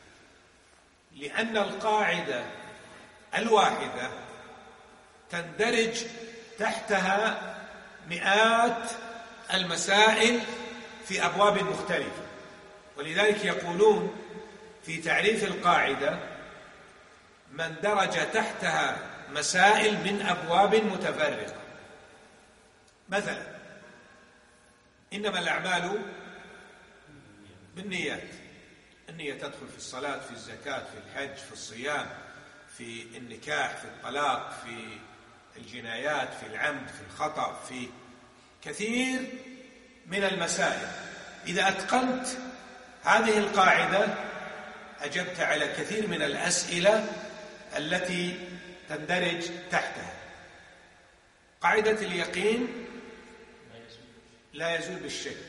لأن القاعدة الواحدة تندرج تحتها مئات المسائل في أبواب مختلفة، ولذلك يقولون في تعريف القاعدة من درج تحتها مسائل من أبواب متفرقة. مثلا إنما الأعمال بالنيات، النية تدخل في الصلاة، في الزكاة، في الحج، في الصيام، في النكاح، في الطلاق، في الجنايات، في العمد، في الخطأ، في كثير من المسائل. إذا أتقنت هذه القاعدة أجبت على كثير من الأسئلة التي تندرج تحتها. قاعدة اليقين لا يزول بالشك،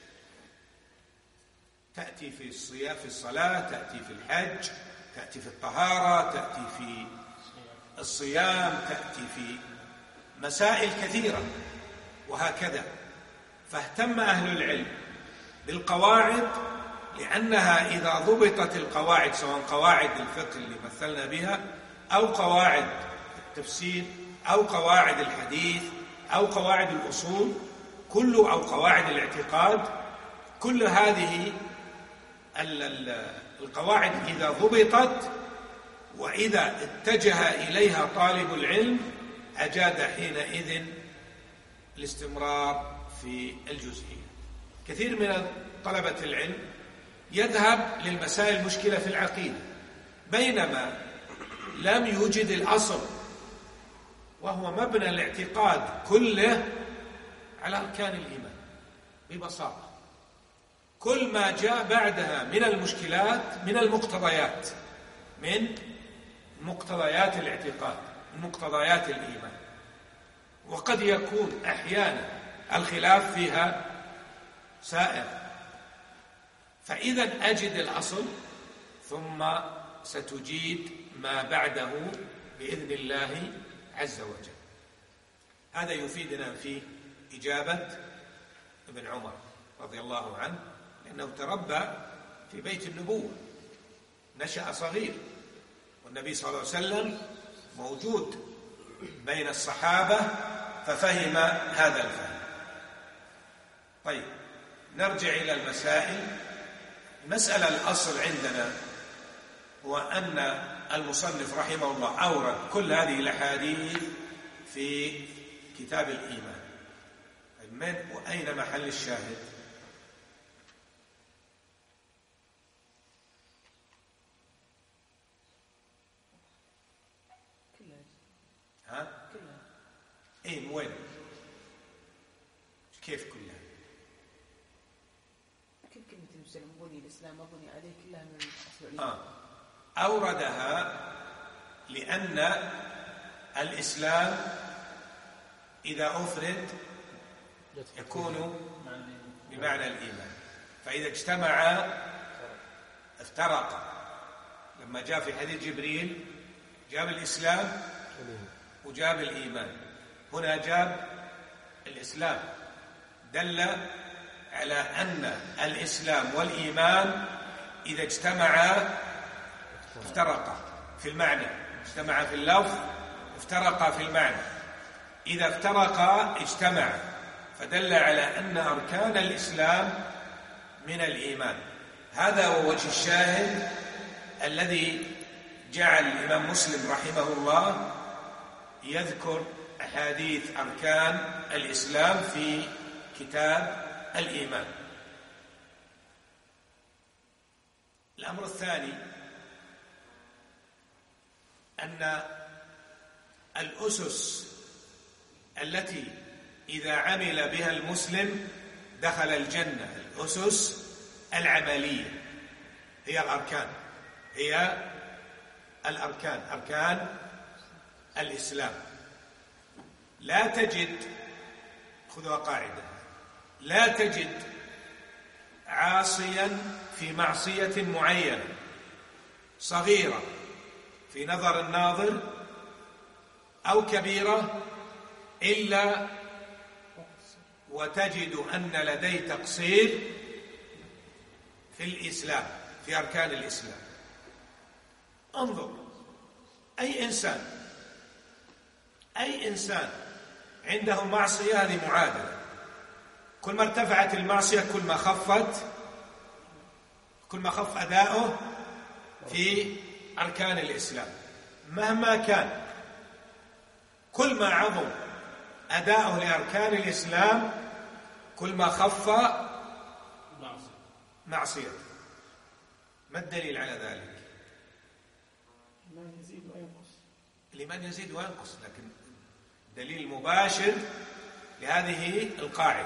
تأتي في الصيام، في الصلاة، تأتي في الحج، تأتي في الطهارة، تأتي في الصيام، تأتي في مسائل كثيرة، وهكذا. فاهتم أهل العلم بالقواعد، لأنها إذا ضبطت القواعد، سواء قواعد الفقه اللي مثلنا بها، أو قواعد التفسير، أو قواعد الحديث، أو قواعد الأصول، كل أو قواعد الاعتقاد، كل هذه القواعد إذا ضبطت وإذا اتجه إليها طالب العلم أجاد حينئذ الاستمرار في الجزئية. كثير من طلبة العلم يذهب للمسائل المشكلة في العقيدة، بينما لم يوجد الأصل، وهو مبنى الاعتقاد كله على أركان الإيمان ببساطة. كل ما جاء بعدها من المشكلات من المقتضيات، من مقتضيات الاعتقاد، من مقتضيات الإيمان، وقد يكون أحيانا الخلاف فيها سائر. فإذا أجد الأصل ثم ستجيد ما بعده بإذن الله عز وجل. هذا يفيدنا في إجابة ابن عمر رضي الله عنه، لأنه تربى في بيت النبوة، نشأ صغير، والنبي صلى الله عليه وسلم موجود بين الصحابة ففهم هذا الفهم. طيب نرجع إلى المسائل. المسألة الأصل عندنا هو أن المصنف رحمه الله أورد كل هذه الأحاديث في كتاب الإيمان. من وأين محل الشاهد؟ ها؟ إيه وين؟ كيف كلها؟ كل كلمة المسلم بني الإسلام وبني عليه كلها من أصل آه. أوردها لأن الإسلام إذا أفرد يكون بمعنى الإيمان، فإذا اجتمع افترق. لما جاء في حديث جبريل جاب الإسلام وجاب الإيمان، هنا جاب الإسلام، دل على أن الإسلام والإيمان إذا اجتمعا افترقا في المعنى، اجتمعا في اللفظ افترقا في المعنى، إذا افترقا اجتمعا، فدل على أن أركان الإسلام من الإيمان. هذا هو وجه الشاهد الذي جعل الإمام مسلم رحمه الله يذكر أحاديث أركان الإسلام في كتاب الإيمان. الأمر الثاني أن الأسس التي إذا عمل بها المسلم دخل الجنة، الأسس العملية هي الأركان، هي الأركان، أركان الإسلام. لا تجد، خذوا قاعدة، لا تجد عاصيا في معصية معينة صغيرة في نظر الناظر أو كبيرة إلا وتجد أن لديه تقصير في الإسلام، في أركان الإسلام. انظر، أي إنسان أي إنسان عنده معصية هذه معادلة، كل ما ارتفعت المعصية كل ما خفت كل ما خف أداؤه في أركان الإسلام مهما كان. كل ما عظم أداؤه لأركان الإسلام كل ما خف معصيته. ما الدليل على ذلك؟ لمن يزيد وينقص، لمن يزيد وينقص، لكن دليل مباشر لهذه القاعدة.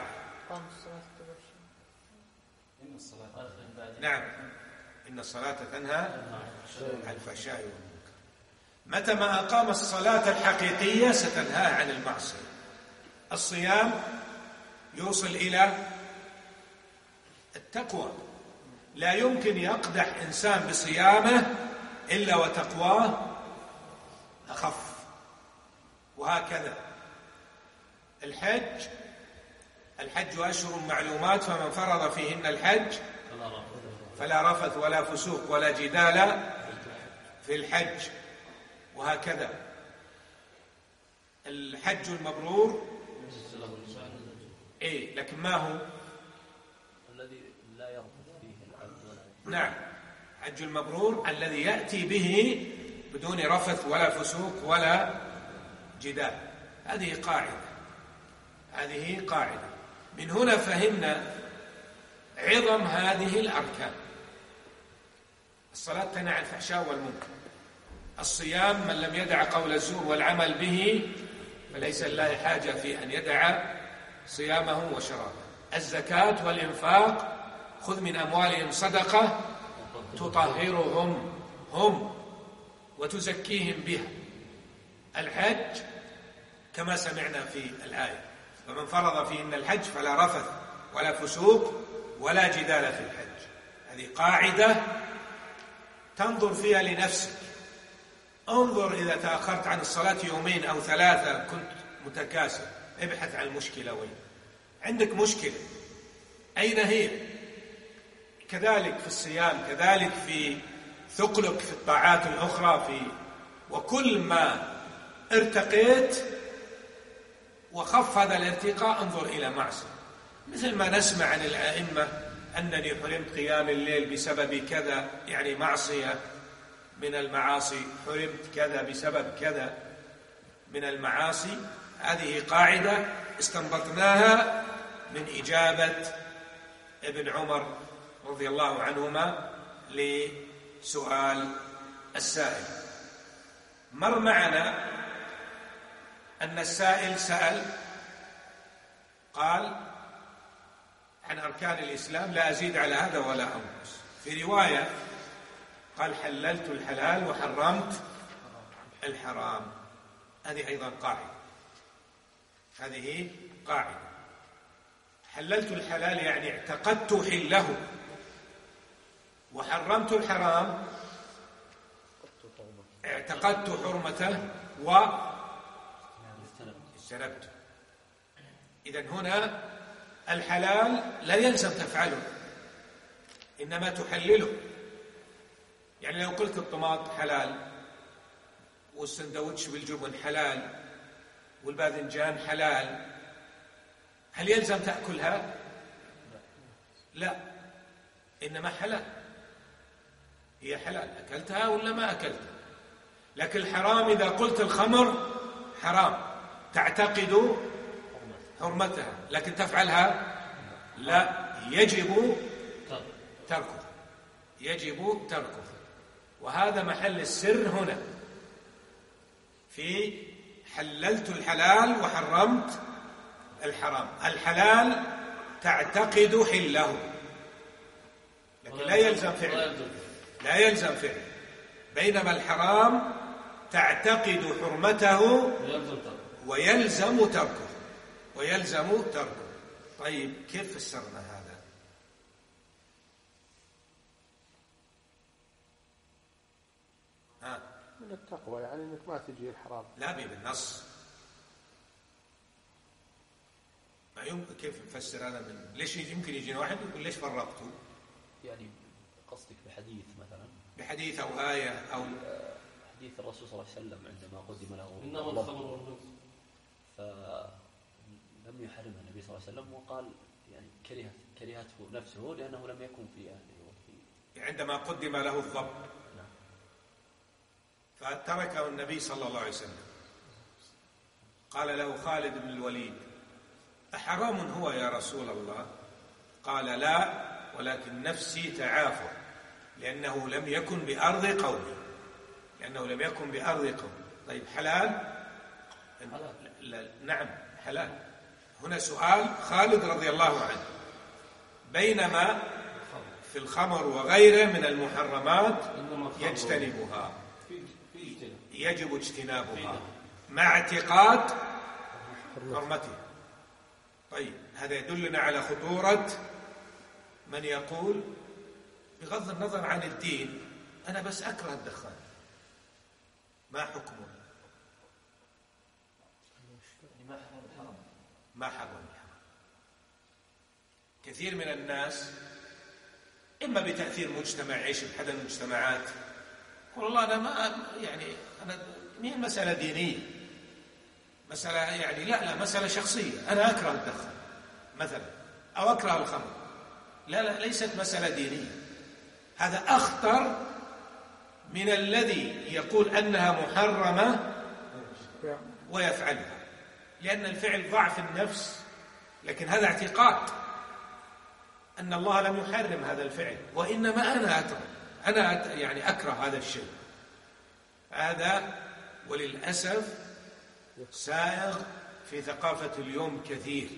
إن الصلاة نعم، إن الصلاة تنهى عن الفحشاء والمنكر. متى ما أقام الصلاة الحقيقية ستنهى عن المعصية. الصيام يوصل إلى التقوى، لا يمكن يقدح إنسان بصيامه إلا وتقواه أخف. وهكذا الحج، الحج أشهر معلومات، فمن فرض فيهن الحج فلا رفث ولا فسوق ولا جدال في الحج. وهكذا الحج المبرور، إيه لكن ما هو الذي لا يرفث فيه العبد. نعم، حج المبرور الذي يأتي به بدون رفث ولا فسوق ولا جدال. هذه قاعدة، هذه قاعدة. من هنا فهمنا عظم هذه الأركان. الصلاة تنهى عن الفحشاء والمنكر، الصيام من لم يدع قول الزور والعمل به فليس لله حاجة في أن يدع صيامه وشرابه. الزكاة والإنفاق، خذ من أموالهم صدقة تطهرهم هم وتزكيهم بها. الحج كما سمعنا في الآية، فمن فرض فيهن الحج فلا رفث ولا فسوق ولا جدال في الحج. هذه قاعدة تنظر فيها لنفسك. انظر إذا تأخرت عن الصلاة يومين أو ثلاثة كنت متكاسل، ابحث عن المشكلة وين. عندك مشكلة، أين هي؟ كذلك في الصيام، كذلك في ثقلك في الطاعات الأخرى. في وكل ما ارتقيت وخف هذا الارتقاء انظر إلى معصية. مثل ما نسمع عن الأئمة أنني حرمت قيام الليل بسبب كذا، يعني معصية من المعاصي، حرمت كذا بسبب كذا من المعاصي. هذه قاعدة استنبطناها من إجابة ابن عمر رضي الله عنهما لسؤال السائل. مر معنا أن السائل سأل قال عن أركان الإسلام لا أزيد على هذا ولا أنقص. في رواية قال حللت الحلال وحرمت الحرام. هذه أيضا قاعدة، هذه قاعدة. حللت الحلال يعني اعتقدت حله، وحرمت الحرام اعتقدت حرمته واجتنبته. إذن هنا الحلال لا يلزم تفعله، إنما تحلله. يعني لو قلت الطماط حلال، والسندوتش بالجبن حلال، والباذنجان حلال، هل يلزم تأكلها؟ لا، إنما حلال، هي حلال، أكلتها ولا ما أكلتها. لكن الحرام إذا قلت الخمر حرام تعتقد حرمتها، لكن تفعلها لا، يجب تركه، يجب تركه. وهذا محل السر هنا في حللت الحلال وحرمت الحرام. الحلال تعتقد حله، لكن لا يلزم فعله، لا يلزم فعله. بينما الحرام تعتقد حرمته ويلزم تركه، ويلزم تركه. طيب كيف فسرنا هذا؟ ها؟ من التقوى، يعني انك ما تجي الحرام. لا بي بالنص، ما يمكن. كيف نفسر هذا؟ من ليش يمكن يجينا واحد يقول ليش فرقتوا؟ يعني قصدك بحديث مثلا، بحديث أو آية أو حديث الرسول صلى الله عليه وسلم عندما قدم له إنما الخمر والميسر، فلم يحرمها النبي صلى الله عليه وسلم، وقال يعني كره كرهته نفسه لأنه لم يكن في أهله وفي عندما قدم له الضب، فتركه النبي صلى الله عليه وسلم. قال له خالد بن الوليد أحرام هو يا رسول الله؟ قال لا، ولكن نفسي تعافى، لأنه لم يكن بأرض قومي، لأنه لم يكن بأرض قومي. طيب حلال؟ لا. نعم حلال. هنا سؤال خالد رضي الله عنه، بينما في الخمر وغيره من المحرمات يجتنبها، يجب اجتنابها مع اعتقاد حرمته. طيب هذا يدلنا على خطورة من يقول بغض النظر عن الدين أنا بس أكره الدخان، ما حكمه؟ ما حرم الحرام. كثير من الناس إما بتأثير مجتمع، يعيش بحد المجتمعات، والله أنا ما يعني أنا مين مسألة دينية، مسألة يعني لا لا مسألة شخصية، أنا أكره الدخان مثلا أو أكره الخمر، لا لا ليست مسألة دينية. هذا أخطر من الذي يقول أنها محرمة ويفعلها، لأن الفعل ضعف النفس، لكن هذا اعتقاد أن الله لم يحرم هذا الفعل، وإنما أنا أكره، أنا يعني أكره هذا الشيء. هذا وللأسف سائغ في ثقافة اليوم كثير،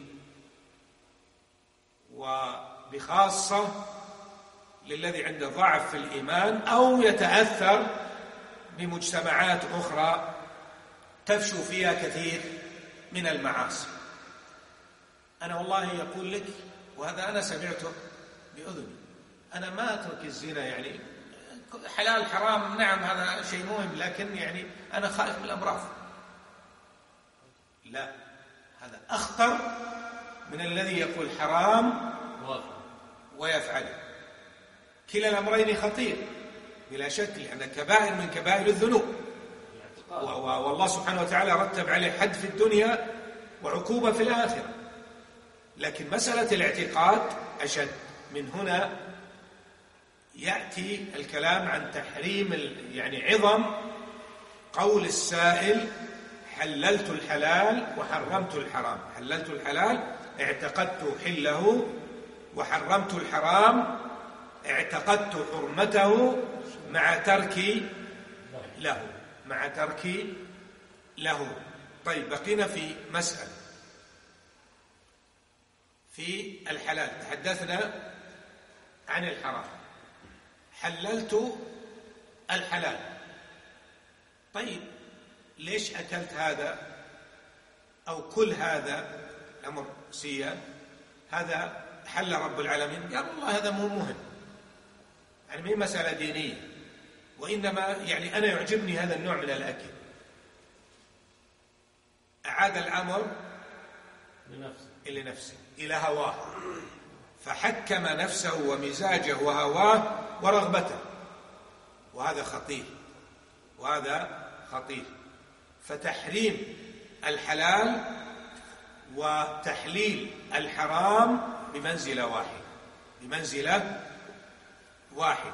وبخاصة للذي عنده ضعف في الإيمان أو يتأثر بمجتمعات أخرى تفشو فيها كثير من المعاصي. أنا والله يقول لك، وهذا أنا سمعته بأذني، أنا ما أترك الزنا، يعني حلال حرام نعم هذا شيء مهم، لكن يعني أنا خائف من الأمراض. لا، هذا أخطر من الذي يقول حرام ويفعله. كلا الأمرين خطير بلا شك، لأن كبائر من كبائر الذنوب، والله سبحانه وتعالى رتب عليه حد في الدنيا وعقوبة في الآخرة. لكن مسألة الاعتقاد أشد. من هنا يأتي الكلام عن تحريم يعني عظم قول السائل حللت الحلال وحرمت الحرام. حللت الحلال اعتقدت حله، وحرمت الحرام اعتقدت حرمته مع تركي له، مع تركي له. طيب بقينا في مسألة في الحلال، تحدثنا عن الحرام، حللت الحلال. طيب ليش أكلت هذا أو كل هذا؟ أمر سيئ، هذا حل رب العالمين. قال والله هذا مو مهم، يعني مو مسألة دينية، وإنما يعني أنا يعجبني هذا النوع من الأكل. أعاد الأمر إلى نفسه إلى هواه، فحكم نفسه ومزاجه وهواه ورغبته، وهذا خطير، وهذا خطير. فتحريم الحلال وتحليل الحرام بمنزلة واحدة، بمنزلة واحدة،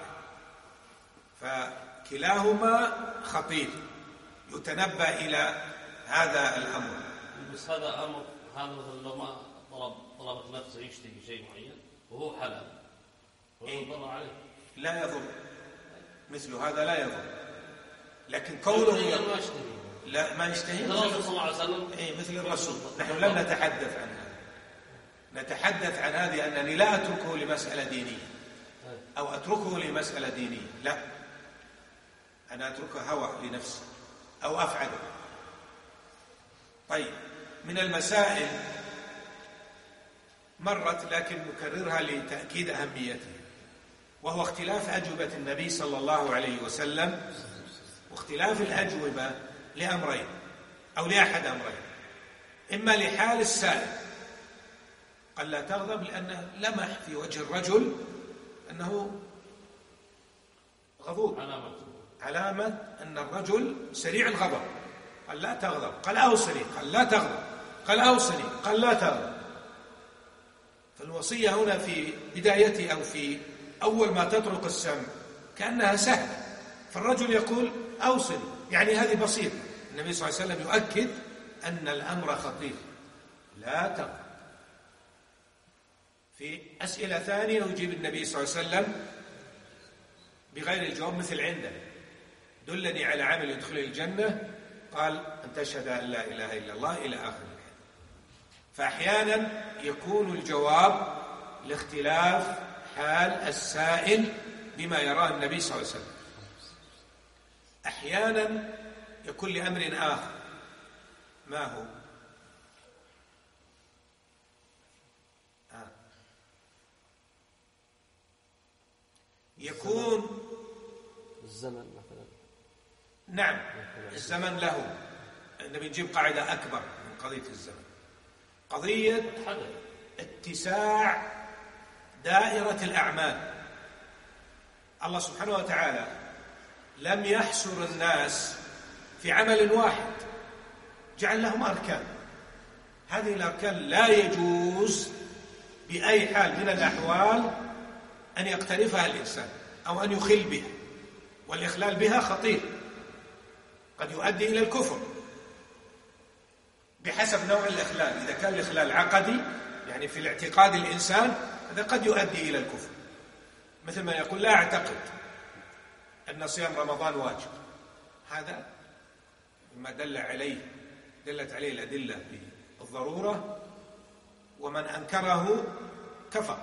فكلاهما خطير، يتنبه إلى هذا الأمر. بس هذا أمر، هذا مثلا لو ما طلب طلبت نفسه يشتهي شيء معين وهو حلال ويضر عليه لا يضر، مثل هذا لا يضر، لكن كونه ما يشتهي لا ما يشتهي الرسول صلى الله عليه وسلم إيه مثل الرسول. نحن لم نتحدث عن هذا، نتحدث عن هذه أنني لا أتركه لمسألة دينية أو أتركه لمسألة دينية، لا، أنا أتركه هوى لنفسي أو أفعله. طيب، من المسائل مرت لكن نكررها لتأكيد أهميتها، وهو اختلاف أجوبة النبي صلى الله عليه وسلم، واختلاف الأجوبة لأمرين أو لأحد أمرين: إما لحال السائل قال لا تغضب لأنه لمح في وجه الرجل أنه غضوب، علامة أن الرجل سريع الغضب، قال لا تغضب، قال أوصني، قال لا تغضب، قال أوصني، قال لا تغضب. فالوصية هنا في بدايتها أو في أول ما تطرق السمع كأنها سهلة، فالرجل يقول أوصني، يعني هذه بسيطة. النبي صلى الله عليه وسلم يؤكد أن الأمر خطير، لا تغضب. في أسئلة ثانية يجيب النبي صلى الله عليه وسلم بغير الجواب، مثل عنده دلني على عمل يدخل الجنة، قال أن تشهد أن لا إله إلا الله إلى آخر الحديث. فأحيانا يكون الجواب لاختلاف حال السائل بما يراه النبي صلى الله عليه وسلم، أحيانا يكون لأمر آخر. ما هو؟ آه. يكون الزمن مثلا. نعم، الزمن له. نبي نجيب قاعدة أكبر من قضية الزمن، قضية اتساع دائرة الأعمال. الله سبحانه وتعالى لم يحصر الناس في عمل واحد، جعل لهم أركان. هذه الأركان لا يجوز بأي حال من الأحوال أن يقترفها الإنسان أو أن يخل بها، والإخلال بها خطير، قد يؤدي إلى الكفر بحسب نوع الإخلال. إذا كان الإخلال عقدي يعني في الاعتقاد الإنسان، هذا قد يؤدي إلى الكفر، مثل ما يقول لا أعتقد أن صيام رمضان واجب، هذا ما دل عليه دلت عليه الأدلة بالضرورة، ومن أنكره كفر.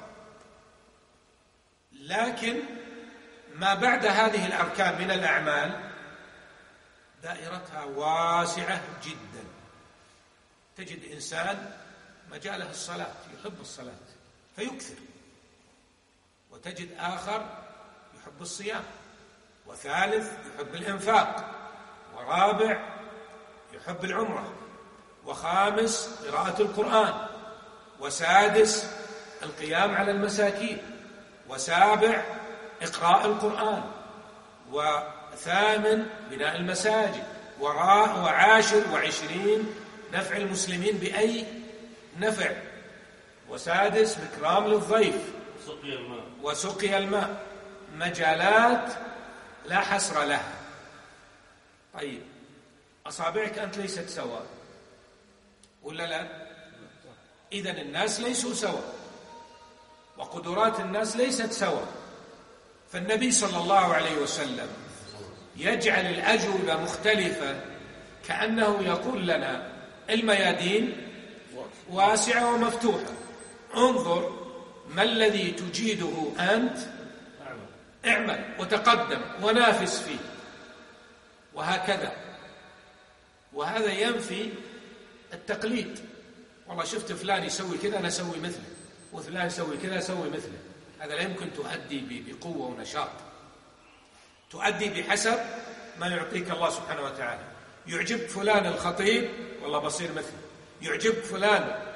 لكن ما بعد هذه الأركان من الأعمال دائرتها واسعة جدا. تجد إنسان مجاله الصلاة، يحب الصلاة فيكثر، وتجد آخر يحب الصيام، وثالث يحب الإنفاق، ورابع يحب العمرة، وخامس قراءة القرآن، وسادس القيام على المساكين، وسابع إقراء القرآن، وثامن بناء المساجد، وعاشر وعشرين نفع المسلمين بأي نفع، وسادس إكرام للضيف، وسقي الماء. مجالات لا حصر لها. طيب، أصابعك أنت ليست سواء ولا لا؟ إذن الناس ليسوا سواء، وقدرات الناس ليست سواء. فالنبي صلى الله عليه وسلم يجعل الأجوبة مختلفة، كأنه يقول لنا الميادين واسعة ومفتوحة، انظر ما الذي تجيده أنت، اعمل وتقدم ونافس فيه، وهكذا. وهذا ينفي التقليد، والله شفت فلان يسوي كذا أنا أسوي مثله، وفلان يسوي كذا أسوي مثله. هذا لا يمكن تؤدي بقوة ونشاط، تؤدي بحسب ما يعطيك الله سبحانه وتعالى. يعجب فلان الخطيب والله بصير مثله، يعجب فلان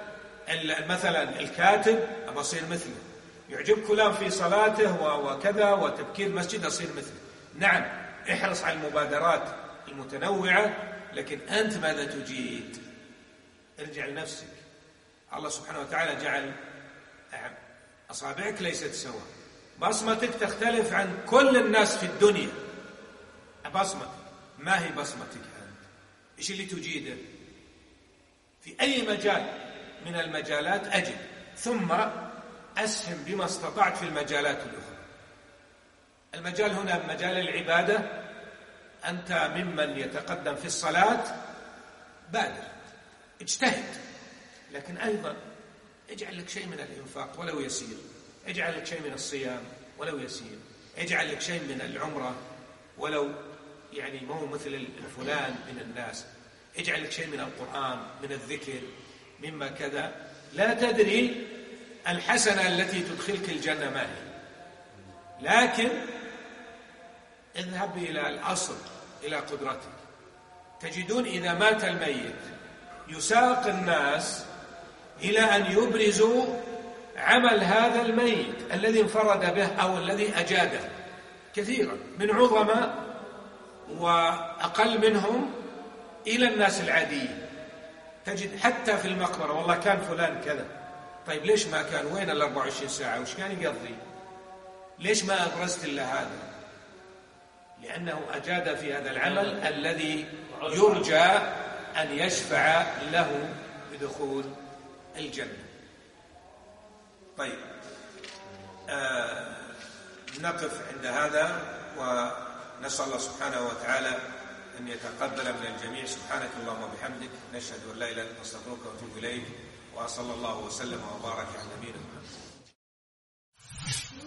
مثلا الكاتب أبى أصير مثله، يعجب فلان في صلاته وكذا وتبكير مسجد أصير مثله. نعم، احرص على المبادرات المتنوعة، لكن أنت ماذا تجيد؟ ارجع لنفسك. الله سبحانه وتعالى جعل أصابعك ليست سواء، بصمتك تختلف عن كل الناس في الدنيا. بصمتك ما هي بصمتك أنت؟ إيش اللي تجيده في أي مجال من المجالات؟ أجد، ثم أسهم بما استطعت في المجالات الأخرى. المجال هنا مجال العبادة، أنت ممن يتقدم في الصلاة، بادر اجتهد، لكن أيضا اجعل لك شيء من الإنفاق ولو يسير، اجعل لك شيء من الصيام ولو يسير، اجعل لك شيء من العمرة ولو يعني ما هو مثل الفلان من الناس، اجعل لك شيء من القرآن، من الذكر، مما كذا. لا تدري الحسنة التي تدخلك الجنة ما هي، لكن اذهب إلى الأصل، إلى قدرتك. تجدون إذا مات الميت يساق الناس إلى أن يبرزوا عمل هذا الميت الذي انفرد به أو الذي أجاده، كثيرا من عظماء وأقل منهم إلى الناس العاديين. تجد حتى في المقبرة والله كان فلان كذا، طيب ليش ما كان؟ وين الأربع وعشرين ساعة؟ وش كان يقضي؟ ليش ما أبرزت إلا هذا؟ لأنه أجاد في هذا العمل الذي يرجى أن يشفع له بدخول الجنة. طيب، آه نقف عند هذا ونسأل الله سبحانه وتعالى أن يتقبل من الجميع. سبحانك اللهم وبحمدك، نشهد أن لا إله إلا أنت، نستغفرك ونتوب إليك، وصلى الله وسلم وبارك على نبينا محمد.